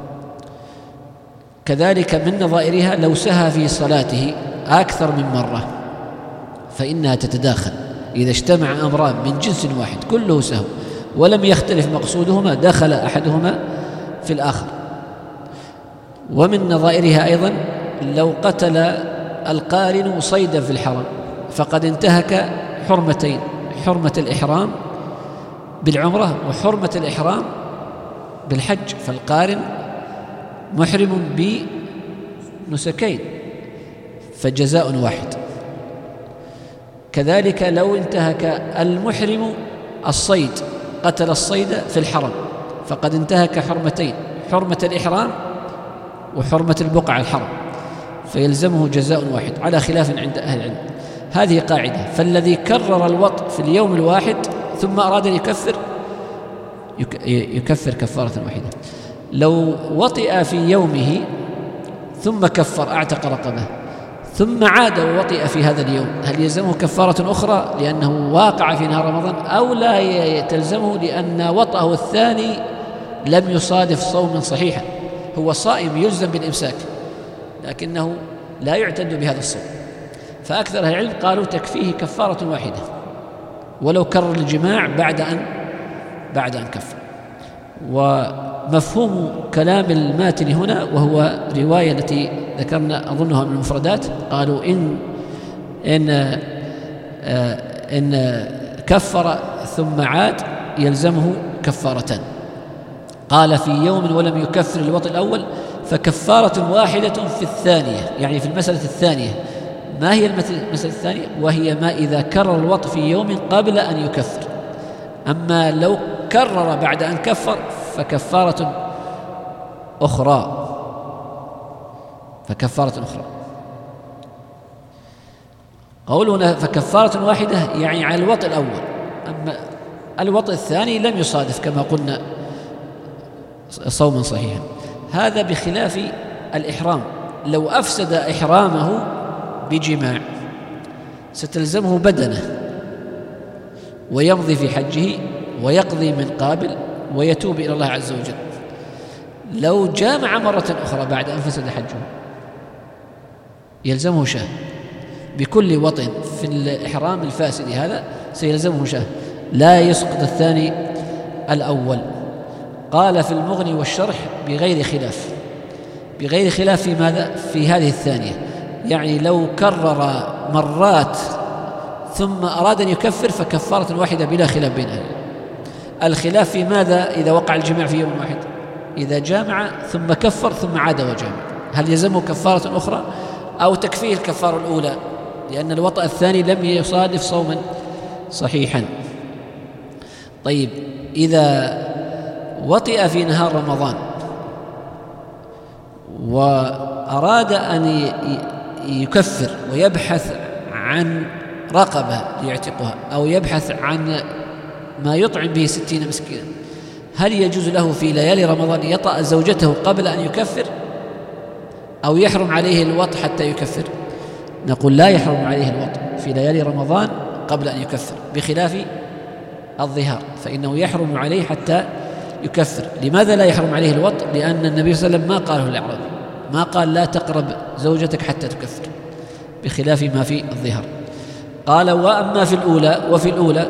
كذلك من نظائرها لو سهى في صلاته أكثر من مرة فإنها تتداخل. إذا اجتمع أمران من جنس واحد كله سهو ولم يختلف مقصودهما دخل أحدهما في الآخر. ومن نظائرها أيضا لو قتل القارن صيدا في الحرم فقد انتهك حرمتين: حرمة الإحرام بالعمرة وحرمة الإحرام بالحج، فالقارن محرم بنسكين فجزاء واحد. كذلك لو انتهك المحرم الصيد، قتل الصيد في الحرم فقد انتهك حرمتين: حرمة الإحرام وحرمة البقعة الحرم، فيلزمه جزاء واحد على خلاف عند أهل العلم. هذه قاعدة. فالذي كرر الوطء في اليوم الواحد ثم أراد أن يكفر يكفر كفارة واحدة. لو وطئ في يومه ثم كفر أعتق رقبة ثم عاد ووطئ في هذا اليوم، هل يلزمه كفارة أخرى لأنه واقع في نهار رمضان، أو لا تلزمه لأن وطئه الثاني لم يصادف صوما صحيحا؟ هو صائم يلزم بالإمساك لكنه لا يعتد بهذا الصوم. فأكثر أهل العلم قالوا تكفيه كفارة واحدة ولو كرر الجماع بعد أن بعد أن كفر. ومفهوم كلام الماتن هنا، وهو رواية التي ذكرنا أظنها من المفردات، قالوا إن إن إن كفر ثم عاد يلزمه كفارتان. قال في يوم ولم يكفر الوطء الأول فكفارة واحدة في الثانية، يعني في المسألة الثانية. ما هي المسألة الثانية؟ وهي ما إذا كرر الوطء في يوم قبل أن يكفر. أما لو كرر بعد أن كفر فكفارة أخرى فكفارة أخرى قولنا فكفارة واحدة يعني على الوطء الأول، أما الوطء الثاني لم يصادف كما قلنا صوما صحيحا. هذا بخلاف الإحرام. لو أفسد إحرامه بجماع ستلزمه بدنه ويمضي في حجه ويقضي من قابل ويتوب إلى الله عز وجل. لو جامع مرة أخرى بعد أن فسد حجه يلزمه شاه بكل وطن في الإحرام الفاسد، هذا سيلزمه شاه، لا يسقط الثاني الأول. قال في المغني والشرح بغير خلاف بغير خلاف في ماذا؟ في هذه الثانية، يعني لو كرر مرات ثم أراد أن يكفر فكفارة واحدة بلا خلاف بينها. الخلاف في ماذا؟ إذا وقع الجماع في يوم واحد، إذا جامع ثم كفر ثم عاد وجامع، هل يلزمه كفارة أخرى أو تكفيه الكفارة الأولى؟ لأن الوطأ الثاني لم يصادف صوما صحيحا. طيب، إذا وطئ في نهار رمضان وأراد أن يكفر ويبحث عن رقبة ليعتقها أو يبحث عن ما يطعم به ستين مسكينا، هل يجوز له في ليالي رمضان يطأ زوجته قبل أن يكفر أو يحرم عليه الوط حتى يكفر؟ نقول لا يحرم عليه الوط في ليالي رمضان قبل أن يكفر، بخلاف الظهار فإنه يحرم عليه حتى يكفر. لماذا لا يحرم عليه الوط؟ لأن النبي صلى الله عليه وسلم ما قاله الأعرابي، ما قال لا تقرب زوجتك حتى تكفر، بخلاف ما في الظهار. قال وأما في الأولى وفي الأولى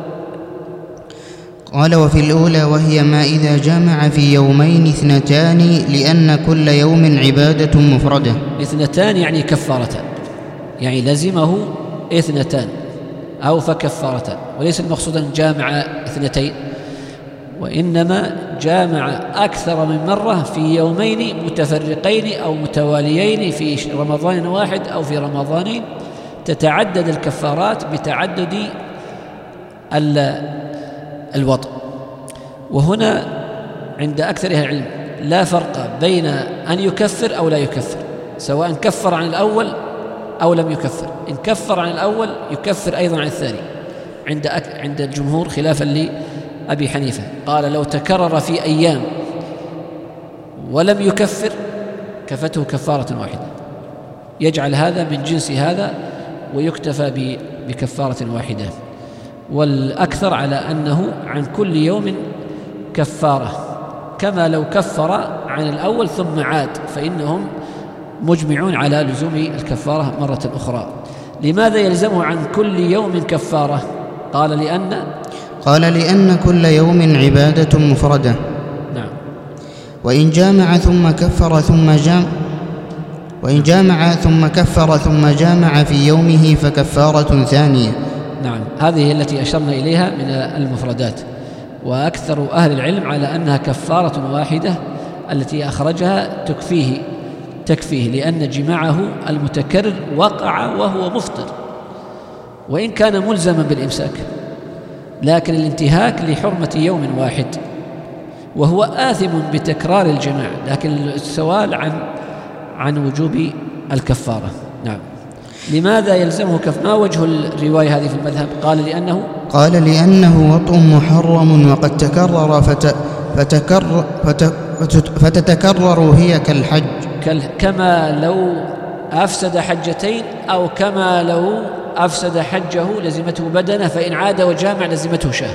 قال وفي الأولى وهي ما إذا جامع في يومين اثنتان لأن كل يوم عبادة مفردة. اثنتان يعني كفارتان، يعني لزمه اثنتان أو فكفارتان، وليس المقصود أن جامع اثنتين، وإنما جامع أكثر من مرة في يومين متفرقين أو متواليين في رمضان واحد أو في رمضانين، تتعدد الكفارات بتعدد الوطء. وهنا عند أكثر أهل العلم لا فرق بين أن يكفر أو لا يكفر، سواء كفر عن الأول أو لم يكفر. إن كفر عن الأول يكفر أيضا عن الثاني عند عند الجمهور، خلافا لأبي حنيفة، قال لو تكرر في أيام ولم يكفر كفته كفارة واحدة، يجعل هذا من جنس هذا ويكتفى بكفارة واحدة. والأكثر على أنه عن كل يوم كفارة، كما لو كفر عن الأول ثم عاد، فإنهم مجمعون على لزوم الكفارة مرة أخرى. لماذا يلزمه عن كل يوم كفارة؟ قال لأن قال لأن كل يوم عبادة مفردة. نعم. وإن جامع ثم كفر ثم جام وإن جامع ثم كفر ثم جامع في يومه فكفارة ثانية. نعم، هذه التي أشرنا إليها من المفردات. وأكثر أهل العلم على أنها كفارة واحدة التي أخرجها تكفيه تكفيه لأن جماعه المتكرر وقع وهو مفطر، وإن كان ملزما بالإمساك، لكن الانتهاك لحرمة يوم واحد، وهو آثم بتكرار الجماع، لكن السؤال عن عن وجوب الكفارة. نعم. لماذا يلزمه كف؟ ما وجه الرواية هذه في المذهب؟ قال لأنه قال لأنه وطء محرم وقد تكرر فت فتكرر فت فتتكرر هي كالحج، كما لو أفسد حجتين، أو كما لو أفسد حجه لزمته بدنه فإن عاد وجامع لزمته شاه،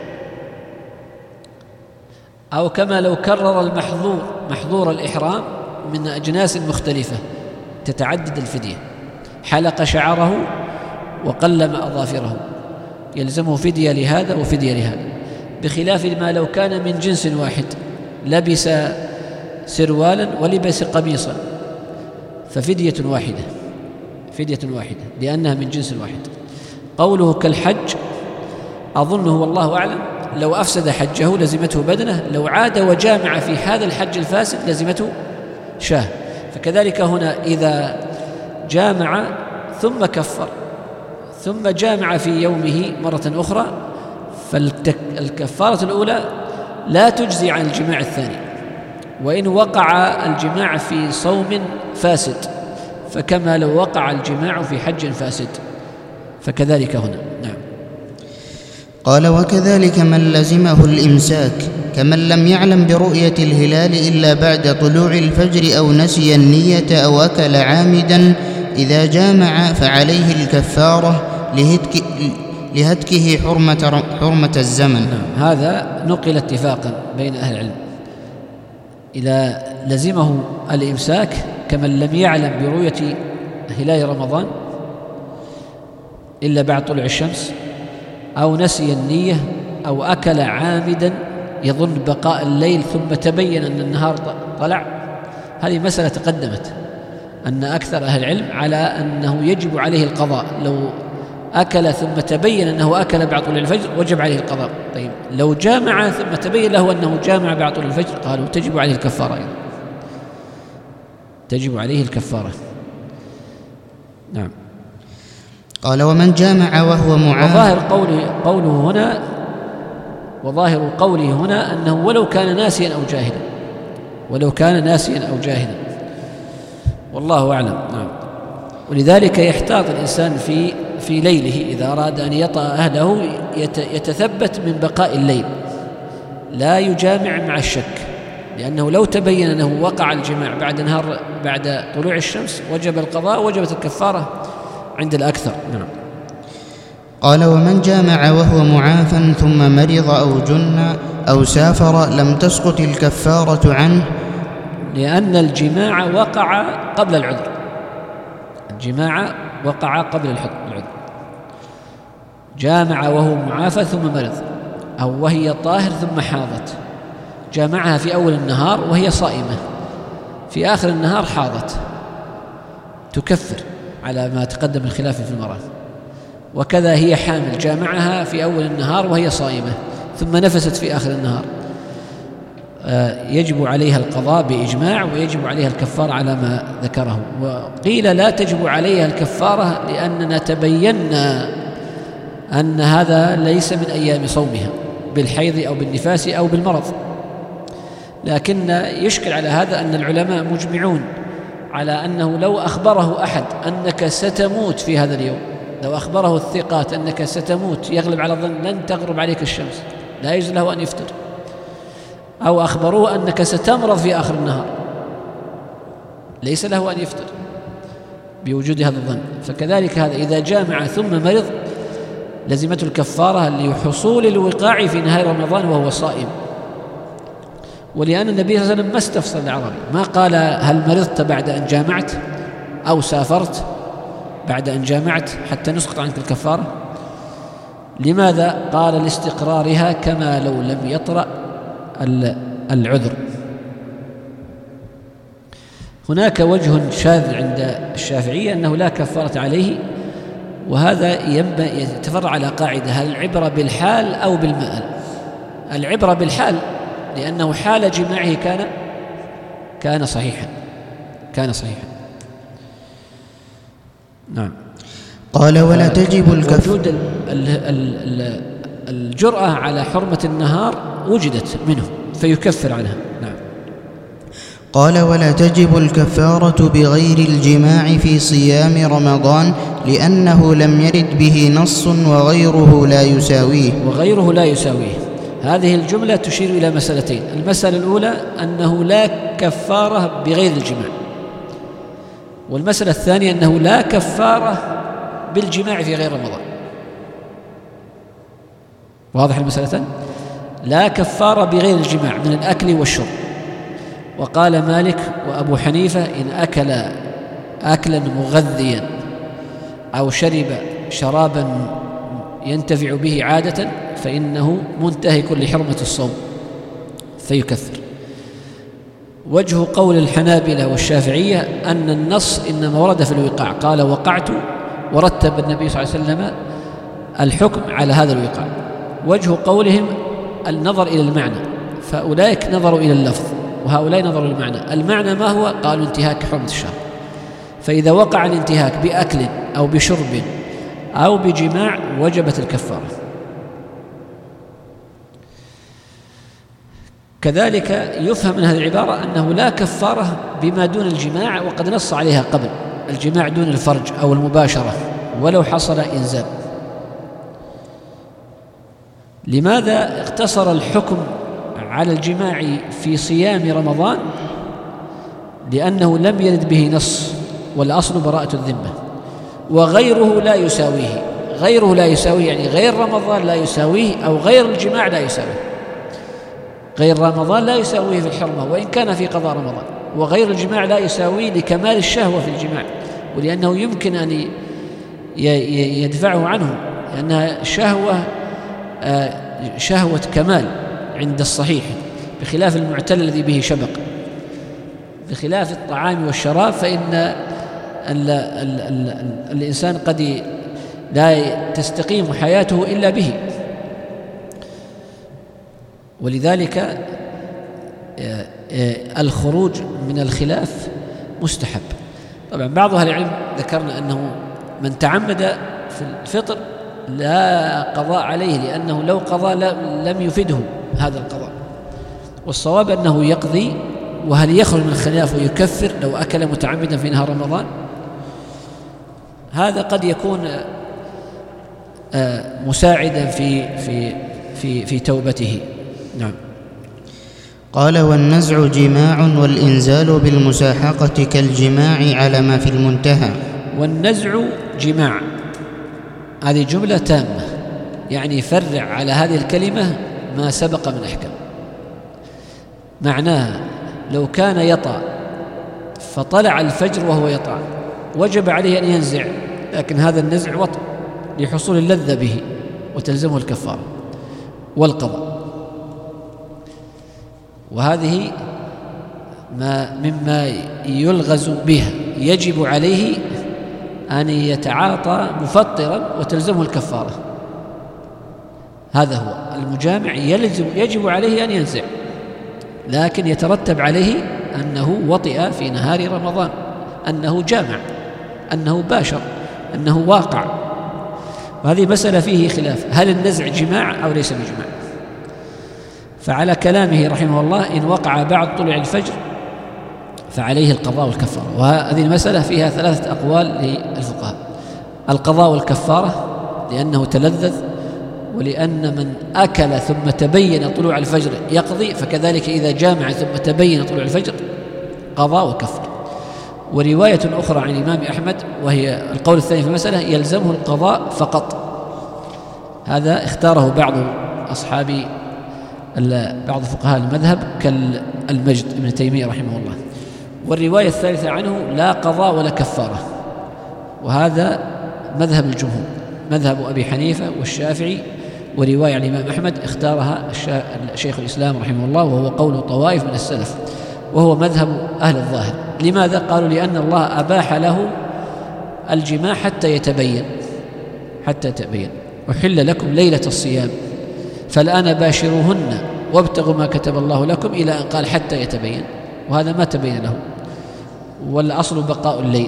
أو كما لو كرر المحظور محظور الإحرام من أجناس مختلفة تتعدد الفدية، حلق شعره وقلم أظافره يلزمه فدية لهذا وفدية لهذا، بخلاف ما لو كان من جنس واحد، لبس سروالا ولبس قميصا ففدية واحدة فدية واحدة لأنها من جنس واحد. قوله كالحج أظنه والله أعلم لو أفسد حجه لزمته بدنه، لو عاد وجامع في هذا الحج الفاسد لزمته شاه. فكذلك هنا إذا جامع ثم كفر ثم جامع في يومه مرة أخرى، فالكفارة الأولى لا تجزي عن الجماع الثاني، وإن وقع الجماع في صوم فاسد فكما لو وقع الجماع في حج فاسد، فكذلك هنا. نعم. قال وكذلك من لزمه الإمساك كمن لم يعلم برؤية الهلال إلا بعد طلوع الفجر أو نسي النية أو أكل عامدا، إذا جامع فعليه الكفارة لهتك لهتكه حرمة, حرمة الزمن. نعم. هذا نقل اتفاقا بين أهل العلم، إذا لزمه الإمساك كمن لم يعلم برؤية هلال رمضان إلا بعد طلوع الشمس، أو نسي النية، أو أكل عامدا يظن بقاء الليل ثم تبين أن النهار طلع. هذه مسألة تقدمت أن أكثر أهل العلم على أنه يجب عليه القضاء، لو أكل ثم تبين أنه أكل بعد طلوع الفجر وجب عليه القضاء. طيب لو جامع ثم تبين له أنه جامع بعد طلوع الفجر، قالوا تجب عليه الكفارة أيضا، تجب عليه الكفارة. نعم. قال ومن جامع وهو معاهد. وظاهر قوله, قوله هنا وظاهر قوله هنا أنه ولو كان ناسيا أو جاهلا، ولو كان ناسيا أو جاهلا، والله أعلم. نعم. ولذلك يحتاط الإنسان في في ليله إذا أراد أن يطأ أهله يتثبت من بقاء الليل، لا يجامع مع الشك، لأنه لو تبين أنه وقع الجماع بعد نهار بعد طلوع الشمس وجب القضاء وجبت الكفارة عند الأكثر. نعم. قال ومن جامع وهو معافى ثم مرض أو جن أو سافر لم تسقط الكفارة عنه، لأن الجماع وقع قبل العذر، الجماع وقع قبل العذر. جامع وهو معافى ثم مرض، أو وهي طاهر ثم حاضت، جامعها في أول النهار وهي صائمة، في آخر النهار حاضت، تكفر على ما تقدم الخلاف في المرأة. وكذا هي حامل، جامعها في أول النهار وهي صائمة، ثم نفست في آخر النهار يجب عليها القضاء بإجماع، ويجب عليها الكفارة على ما ذكره. وقيل لا تجب عليها الكفارة لأننا تبينا أن هذا ليس من أيام صومها بالحيض أو بالنفاس أو بالمرض، لكن يشكل على هذا أن العلماء مجمعون على أنه لو أخبره أحد أنك ستموت في هذا اليوم، لو أخبره الثقات أنك ستموت يغلب على الظن لن تغرب عليك الشمس، لا يجوز له أن يفطر. أو أخبروه أنك ستمرض في آخر النهار، ليس له أن يفطر بوجود هذا الظن. فكذلك هذا إذا جامع ثم مرض لزمته الكفارة لحصول الوقاع في نهاية رمضان وهو صائم. ولأن النبي صلى الله عليه وسلم ما استفسر الأعرابي، ما قال هل مرضت بعد أن جامعت أو سافرت بعد أن جامعت حتى نسقط عنك الكفارة. لماذا؟ قال لاستقرارها كما لو لم يطرأ العذر. هناك وجه شاذ عند الشافعية أنه لا كفارة عليه، وهذا يتفرع على قاعدة: هل العبرة بالحال أو بالمآل؟ العبرة بالحال، لأنه حال جماعه كان كان صحيحا كان صحيحا نعم. قال ولا تجب الكفارة. وجود الجرأة على حرمة النهار وجدت منه فيكفر عنها. نعم. قال ولا تجب الكفارة بغير الجماع في صيام رمضان لأنه لم يرد به نص وغيره لا يساويه. وغيره لا يساويه، هذه الجملة تشير إلى مسألتين. المسألة الأولى أنه لا كفارة بغير الجماع، والمسألة الثانية أنه لا كفارة بالجماع في غير رمضان. واضح المسألتان؟ لا كفارة بغير الجماع من الأكل والشرب. وقال مالك وأبو حنيفة إن أكل أكلا مغذيا أو شرب شرابا ينتفع به عادة فإنه منتهك لحرمة الصوم فيكفر. وجه قول الحنابلة والشافعية أن النص إنما ورد في الوقاع، قال وقعت، ورتب النبي صلى الله عليه وسلم الحكم على هذا الوقاع. وجه قولهم النظر إلى المعنى، فأولئك نظروا إلى اللفظ وهؤلاء نظروا إلى المعنى. المعنى ما هو؟ قالوا انتهاك حرمة الشهر. فإذا وقع الانتهاك بأكل أو بشرب أو بجماع وجبت الكفارة. كذلك يفهم من هذه العبارة أنه لا كفارة بما دون الجماع، وقد نص عليها قبل: الجماع دون الفرج أو المباشرة ولو حصل إنزال. لماذا اقتصر الحكم على الجماع في صيام رمضان؟ لأنه لم يرد به نص، والأصل براءة الذمة، وغيره لا يساويه. غيره لا يساويه يعني غير رمضان لا يساويه، أو غير الجماع لا يساويه. غير رمضان لا يساويه في الحرمة وإن كان في قضاء رمضان، وغير الجماع لا يساويه لكمال الشهوة في الجماع، ولأنه يمكن أن يدفعه عنه، لأنها شهوة شهوة كمال عند الصحيح، بخلاف المعتل الذي به شبق. بخلاف الطعام والشراب فإن ال ال ال الإنسان قد لا تستقيم حياته إلا به، ولذلك الخروج من الخلاف مستحب. طبعا بعض أهل العلم ذكرنا أنه من تعمد في الفطر لا قضاء عليه، لأنه لو قضى لم يفده هذا القضاء، والصواب أنه يقضي. وهل يخرج من الخلاف ويكفر لو أكل متعمدا في نهار رمضان؟ هذا قد يكون مساعدا في في في في توبته. نعم. قال والنزع جماع والإنزال بالمساحقة كالجماع على ما في المنتهى. والنزع جماع، هذه جملة تامة، يعني فرع على هذه الكلمة ما سبق من أحكام. معناها لو كان يطأ فطلع الفجر وهو يطأ وجب عليه أن ينزع، لكن هذا النزع وطأ لحصول اللذة به وتلزمه الكفارة والقضاء. وهذه ما مما يلغز بها، يجب عليه أن يتعاطى مفطرا وتلزمه الكفارة. هذا هو المجامع يلزم يجب عليه أن ينزع، لكن يترتب عليه أنه وطئ في نهار رمضان، أنه جامع، أنه باشر، أنه واقع. وهذه مسألة فيه خلاف، هل النزع جماع أو ليس بجماع؟ فعلى كلامه رحمه الله إن وقع بعد طلوع الفجر فعليه القضاء والكفارة. وهذه المسألة فيها ثلاثة أقوال للفقهاء: القضاء والكفارة لأنه تلذذ، ولأن من أكل ثم تبين طلوع الفجر يقضي، فكذلك إذا جامع ثم تبين طلوع الفجر قضاء وكفر. ورواية أخرى عن الإمام أحمد وهي القول الثاني في المسألة يلزمه القضاء فقط، هذا اختاره بعض أصحاب بعض فقهاء المذهب كالمجد ابن تيمية رحمه الله. والرواية الثالثة عنه لا قضاء ولا كفارة، وهذا مذهب الجمهور، مذهب أبي حنيفة والشافعي. ورواية عن الإمام أحمد اختارها شيخ الإسلام رحمه الله، وهو قول طوائف من السلف، وهو مذهب أهل الظاهر. لماذا؟ قالوا لأن الله أباح له الجماع حتى يتبين حتى يتبين أحل لكم ليلة الصيام فالآن باشروهن وابتغوا ما كتب الله لكم، إلى أن قال حتى يتبين، وهذا ما تبين له، والأصل بقاء الليل.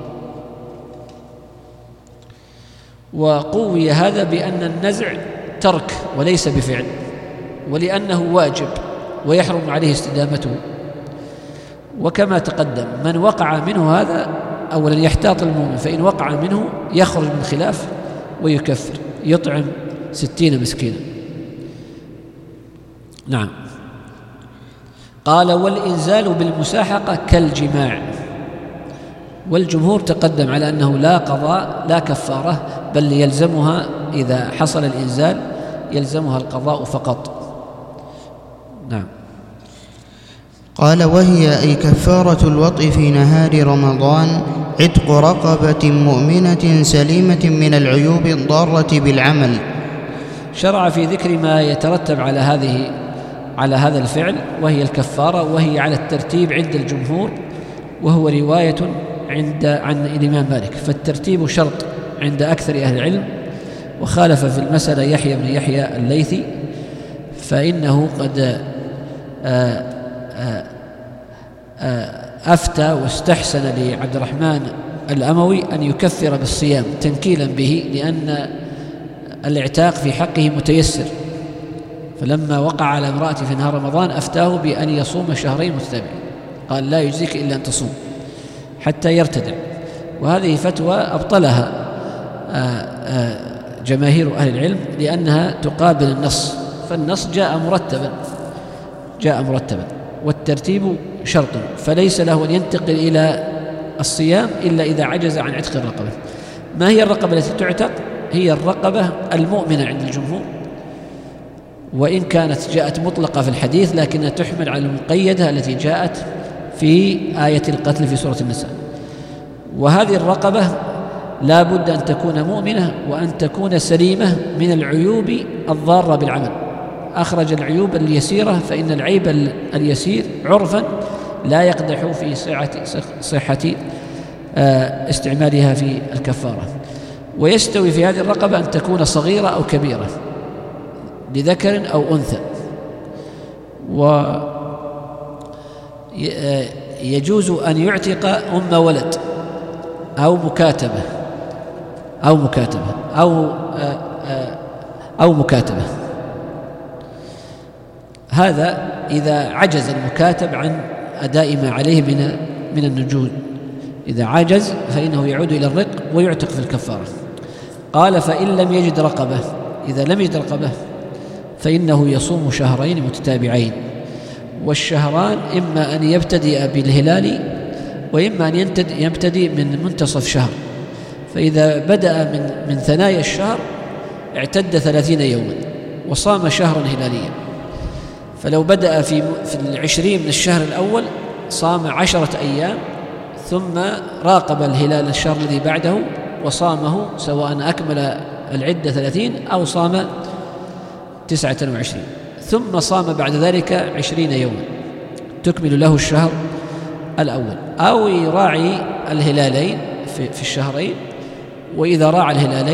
وقوي هذا بأن النزع ترك وليس بفعل، ولأنه واجب ويحرم عليه استدامته. وكما تقدم من وقع منه هذا أولا يحتاط المؤمن، فإن وقع منه يخرج من خلاف ويكفر، يطعم ستين مسكينا. نعم. قال والإنزال بالمساحقة كالجماع، والجمهور تقدم على أنه لا قضاء لا كفارة، بل يلزمها إذا حصل الإنزال يلزمها القضاء فقط. نعم. قال وهي أي كفارة الوطء في نهار رمضان عتق رقبة مؤمنة سليمة من العيوب الضارة بالعمل. شرع في ذكر ما يترتب على هذه على هذا الفعل، وهي الكفارة، وهي على الترتيب عند الجمهور، وهو رواية عند عن الإمام مالك، فالترتيب شرط عند أكثر أهل العلم. وخالف في المسألة يحيى بن يحيى الليثي، فإنه قد آآ آآ آآ أفتى واستحسن لعبد الرحمن الأموي أن يكفر بالصيام تنكيلا به، لأن الاعتاق في حقه متيسر، فلما وقع على امرأة في نهار رمضان أفتاه بأن يصوم شهرين متتابعين، قال لا يجزيك إلا أن تصوم حتى يرتدع. وهذه فتوى أبطلها جماهير أهل العلم لأنها تقابل النص، فالنص جاء مرتبا جاء مرتبا والترتيب شرط، فليس له أن ينتقل إلى الصيام إلا إذا عجز عن عتق الرقبة. ما هي الرقبة التي تعتق؟ هي الرقبة المؤمنة عند الجمهور، وإن كانت جاءت مطلقة في الحديث لكنها تحمل على المقيدة التي جاءت في آية القتل في سورة النساء. وهذه الرقبة لا بد أن تكون مؤمنة وأن تكون سليمة من العيوب الضارة بالعمل. أخرج العيوب اليسيرة، فإن العيب اليسير عرفا لا يقدح في صحة, صحة استعمالها في الكفارة. ويستوي في هذه الرقبة أن تكون صغيرة أو كبيرة، لذكر أو أنثى. ويجوز أن يعتق أم ولد أو مكاتبة أو مكاتبة أو أو مكاتبة هذا إذا عجز المكاتب عن أداء ما عليه من من النجود. إذا عجز فإنه يعود إلى الرق ويعتق في الكفارة. قال فإن لم يجد رقبة، إذا لم يجد رقبة فإنه يصوم شهرين متتابعين، والشهران إما أن يبتدئ بالهلال وإما أن يبتدئ من منتصف شهر. فإذا بدأ من من ثنايا الشهر اعتد ثلاثين يوما وصام شهرا هلاليا. فلو بدأ في في العشرين من الشهر الأول صام عشرة أيام، ثم راقب الهلال الشهر الذي بعده وصامه، سواء أكمل العدة ثلاثين أو صام تسعة وعشرين، ثم صام بعد ذلك عشرين يوما تكمل له الشهر الأول، أو يراعي الهلالين في, في الشهرين. وإذا راعى الهلالين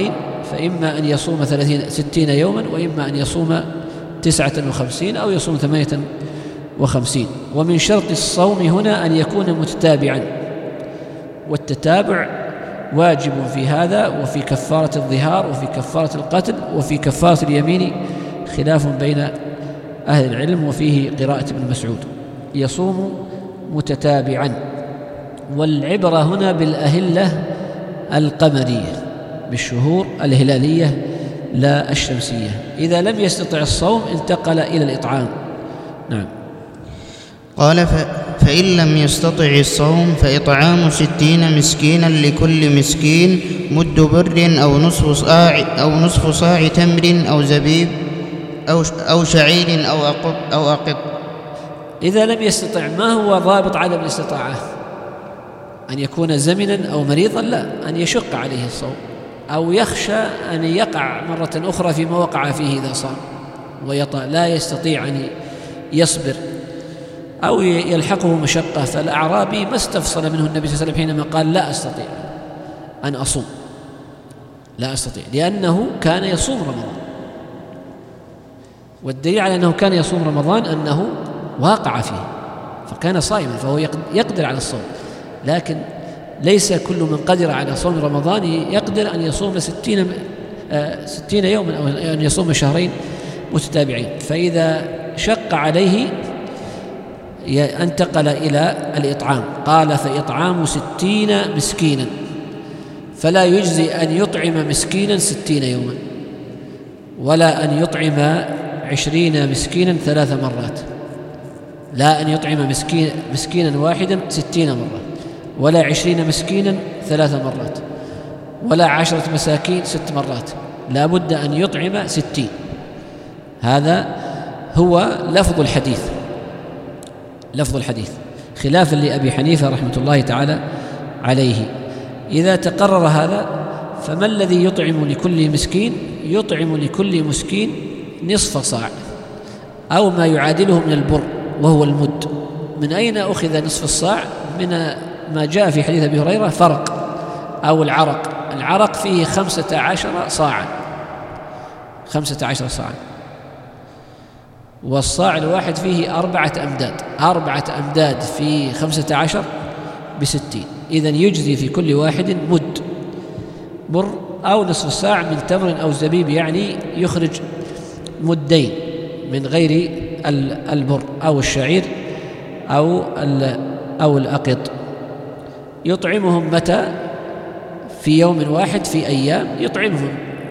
فإما أن يصوم ثلاثين ستين يوما، وإما أن يصوم تسعة وخمسين أو يصوم ثمانية وخمسين. ومن شرط الصوم هنا أن يكون متتابعا، والتتابع واجب في هذا وفي كفارة الظهار وفي كفارة القتل وفي كفارة اليمين، خلاف بين أهل العلم، وفيه قراءة ابن مسعود يصوم متتابعا. والعبرة هنا بالأهلة القمرية، بالشهور الهلالية لا الشمسية. إذا لم يستطع الصوم انتقل إلى الإطعام. نعم. قال فإن لم يستطع الصوم فإطعام ستين مسكينا لكل مسكين مد بر أو نصف صاع أو نصف صاع تمر أو زبيب أو أو شعير أو أقط أو أقط. إذا لم يستطع، ما هو ضابط عدم الاستطاعة؟ أن يكون زمنا أو مريضا؟ لا، أن يشق عليه الصوم أو يخشى أن يقع مرة أخرى فيما وقع فيه إذا صام ويطأ، لا يستطيع أن يصبر أو يلحقه مشقة. فالأعرابي ما استفصل منه النبي صلى الله عليه وسلم حينما قال لا أستطيع أن أصوم، لا أستطيع، لأنه كان يصوم رمضان. والدليل على أنه كان يصوم رمضان أنه واقع فيه، فكان صائما فهو يقدر على الصوم. لكن ليس كل من قدر على صوم رمضان يقدر أن يصوم ستين, ستين يوما أو أن يصوم شهرين متتابعين. فإذا شق عليه انتقل إلى الإطعام. قال فإطعام ستين مسكينا، فلا يجزي أن يطعم مسكينا ستين يوما، ولا أن يطعم عشرين مسكينا ثلاث مرات، لا أن يطعم مسكين مسكينا واحدا ستين مرة، ولا عشرين مسكينا ثلاث مرات، ولا عشرة مساكين ست مرات، لا بد أن يطعم ستين. هذا هو لفظ الحديث، لفظ الحديث خلافا لأبي حنيفة رحمة الله تعالى عليه. إذا تقرر هذا، فما الذي يطعم لكل مسكين؟ يطعم لكل مسكين نصف صاع أو ما يعادله من البر وهو المد. من أين أخذ نصف الصاع؟ من ما جاء في حديث أبي هريرة فرق أو العرق. العرق فيه خمسة عشر صاعا، خمسة عشر صاعا، والصاع الواحد فيه أربعة أمداد، أربعة أمداد في خمسة عشر بستين. إذن يجزي في كل واحد مد بر أو نصف الساع من تمر أو زبيب، يعني يخرج مدين من غير البر أو الشعير أو أو الأقط. يطعمهم متى؟ في يوم واحد، في أيام يطعمهم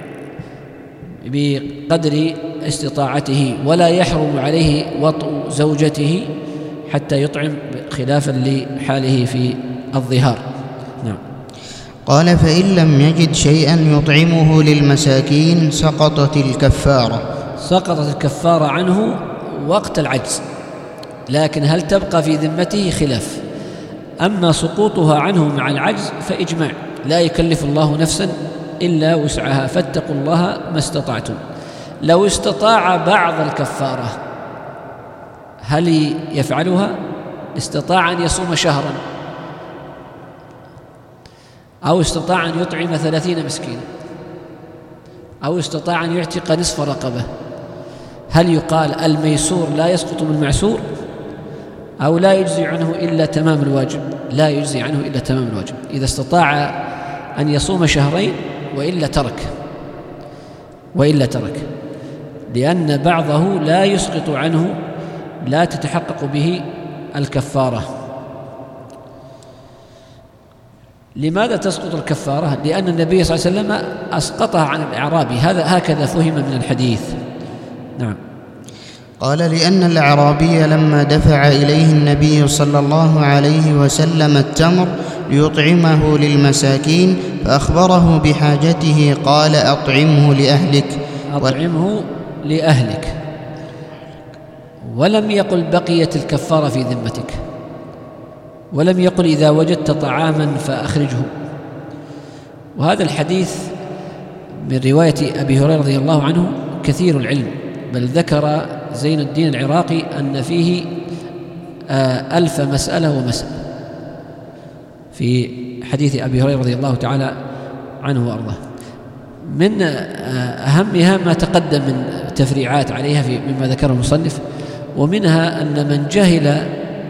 بقدر استطاعته، ولا يحرم عليه وطء زوجته حتى يطعم، خلافا لحاله في الظهار. نعم. قال فإن لم يجد شيئا يطعمه للمساكين سقطت الكفارة. سقطت الكفارة عنه وقت العجز، لكن هل تبقى في ذمته؟ خلاف. أما سقوطها عنه مع العجز فإجماع، لا يكلف الله نفسا إلا وسعها، فاتقوا الله ما استطعتم. لو استطاع بعض الكفارة هل يفعلها؟ استطاع أن يصوم شهرا، أو استطاع أن يطعم ثلاثين مسكينا، أو استطاع أن يعتق نصف رقبة، هل يقال الميسور لا يسقط من المعسور؟ أو لا يجزي عنه إلا تمام الواجب؟ لا يجزي عنه إلا تمام الواجب. إذا استطاع أن يصوم شهرين وإلا ترك، وإلا ترك، لأن بعضه لا يسقط عنه، لا تتحقق به الكفارة. لماذا تسقط الكفارة؟ لأن النبي صلى الله عليه وسلم أسقطها عن الأعرابي، هذا هكذا فهم من الحديث. نعم. قال لأن الأعرابي لما دفع إليه النبي صلى الله عليه وسلم التمر ليطعمه للمساكين فأخبره بحاجته قال أطعمه لأهلك، أطعمه لأهلك، ولم يقل بقيت الكفارة في ذمتك، ولم يقل إذا وجدت طعاما فأخرجه. وهذا الحديث من رواية أبي هريرة رضي الله عنه كثير العلم، بل ذكر زين الدين العراقي أن فيه ألف مسألة ومسألة في حديث أبي هريرة رضي الله تعالى عنه وأرضاه. من أهمها ما تقدم من تفريعات عليها في مما ذكره المصنف، ومنها أن من جهل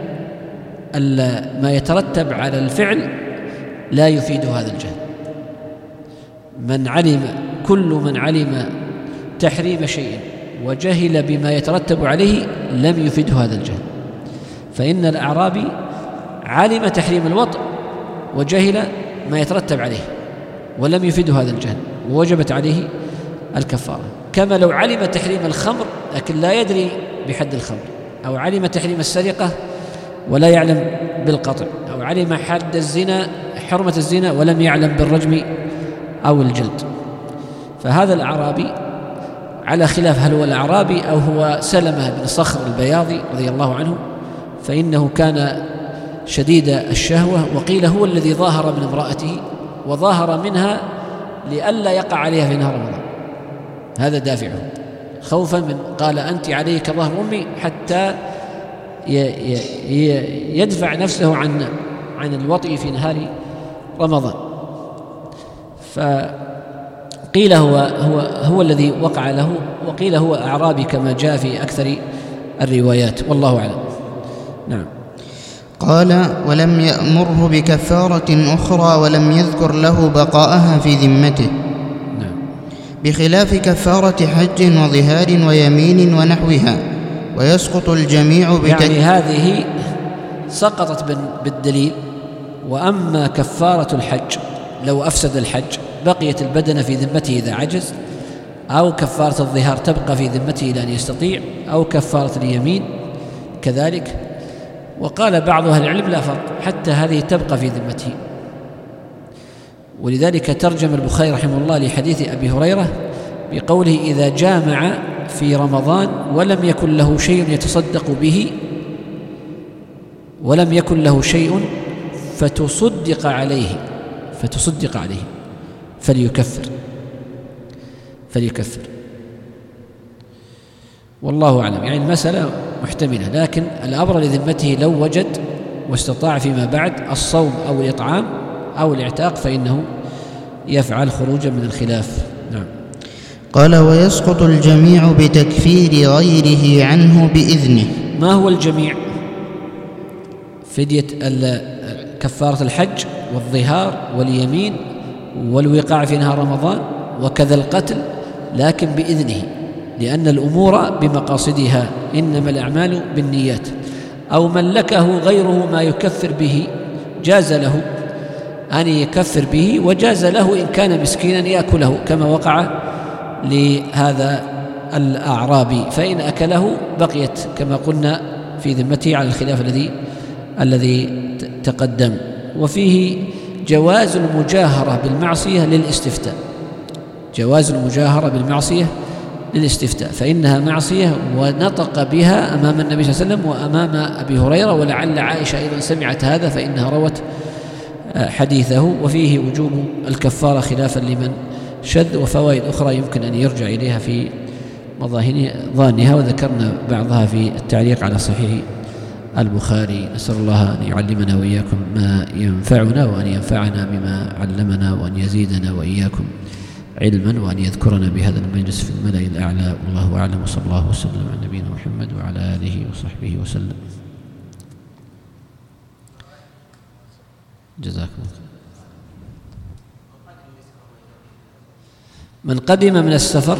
ما يترتب على الفعل لا يفيد هذا الجهل. من علم كل من علم تحريم شيء وجهل بما يترتب عليه لم يفيده هذا الجهل. فإن الأعرابي علم تحريم الوطء وجهل ما يترتب عليه ولم يفيده هذا الجهل ووجبت عليه الكفارة. كما لو علم تحريم الخمر لكن لا يدري بحد الخمر، أو علم تحريم السرقة ولا يعلم بالقطع، أو علم حد الزنا حرمة الزنا ولم يعلم بالرجم أو الجلد. فهذا الأعرابي على خلاف هل هو الأعرابي أو هو سلمة بن صخر البياضي رضي الله عنه، فإنه كان شديد الشهوة، وقيل هو الذي ظاهر من امرأته وظاهر منها لئلا يقع عليها في نهار رمضان، هذا دافعه خوفا من قال أنت عليك ظهر أمي حتى يدفع نفسه عن عن الوطء في نهار رمضان. فقيل هو هو هو الذي وقع له، وقيل هو أعرابي كما جاء في أكثر الروايات، والله أعلم. نعم. قال: ولم يأمره بكفارة أخرى ولم يذكر له بقاءها في ذمته. نعم. بخلاف كفارة حج وظهار ويمين ونحوها، ويسقط الجميع بتك... يعني هذه سقطت بالدليل. وأما كفارة الحج لو أفسد الحج بقيت البدنة في ذمته إذا عجز، أو كفارة الظهار تبقى في ذمته إلى أن يستطيع، أو كفارة اليمين كذلك. وقال بعض أهل العلم لا فرق، حتى هذه تبقى في ذمته. ولذلك ترجم البخاري رحمه الله لحديث أبي هريرة بقوله: إذا جامع في رمضان ولم يكن له شيء يتصدق به ولم يكن له شيء فتصدق عليه فتصدق عليه فليكفر فليكفر والله أعلم. يعني المسألة محتملة، لكن الأمر لذمته لو وجد واستطاع فيما بعد الصوم أو الإطعام أو الاعتاق فإنه يفعل خروجا من الخلاف. نعم. قال: ويسقط الجميع بتكفير غيره عنه بإذنه. ما هو الجميع؟ فدية كفارة الحج والظهار واليمين والوقاع في نهار رمضان وكذا القتل، لكن بإذنه، لأن الأمور بمقاصدها، إنما الأعمال بالنيات. أو ملكه غيره ما يكفر به جاز له أن يكفر به، وجاز له إن كان مسكينا يأكله، كما وقع لهذا الأعرابي، فإن أكله بقيت كما قلنا في ذمته على الخلاف الذي الذي تقدم. وفيه جواز المجاهرة بالمعصية للاستفتاء، جواز المجاهرة بالمعصية للاستفتاء، فإنها معصية ونطق بها أمام النبي صلى الله عليه وسلم وأمام أبي هريرة، ولعل عائشة أيضا سمعت هذا فإنها روت حديثه. وفيه وجوب الكفارة خلافا لمن شذ، وفوائد أخرى يمكن أن يرجع إليها في مظانها، وذكرنا بعضها في التعليق على صحيح البخاري. نسأل الله أن يعلمنا وإياكم ما ينفعنا، وأن ينفعنا بما علمنا، وأن يزيدنا وإياكم علما، وأن يذكرنا بهذا المجلس في الملأ الأعلى. والله أعلم، وصلى الله وسلم على نبينا محمد وعلى آله وصحبه وسلم. جزاكم الله. من قدم من السفر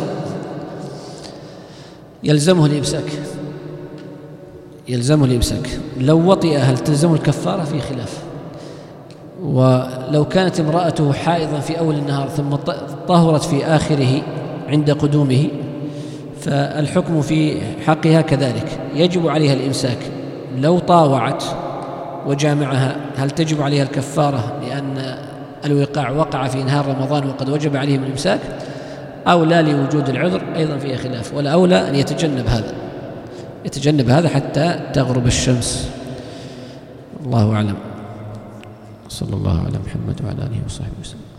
يلزمه الإمساك يلزمه الإمساك لو وطئ هل تلزمه الكفارة؟ في خلاف. ولو كانت امرأته حائضا في أول النهار ثم طهرت في آخره عند قدومه فالحكم في حقها كذلك، يجب عليها الإمساك. لو طاوعت وجامعها هل تجب عليها الكفارة لأن الوقاع وقع في نهار رمضان وقد وجب عليهم الإمساك، أو لا لوجود العذر؟ أيضا فيها خلاف، والأولى أن يتجنب هذا يتجنب هذا حتى تغرب الشمس. الله أعلم. صلى الله على محمد وعلى آله وصحبه وسلم.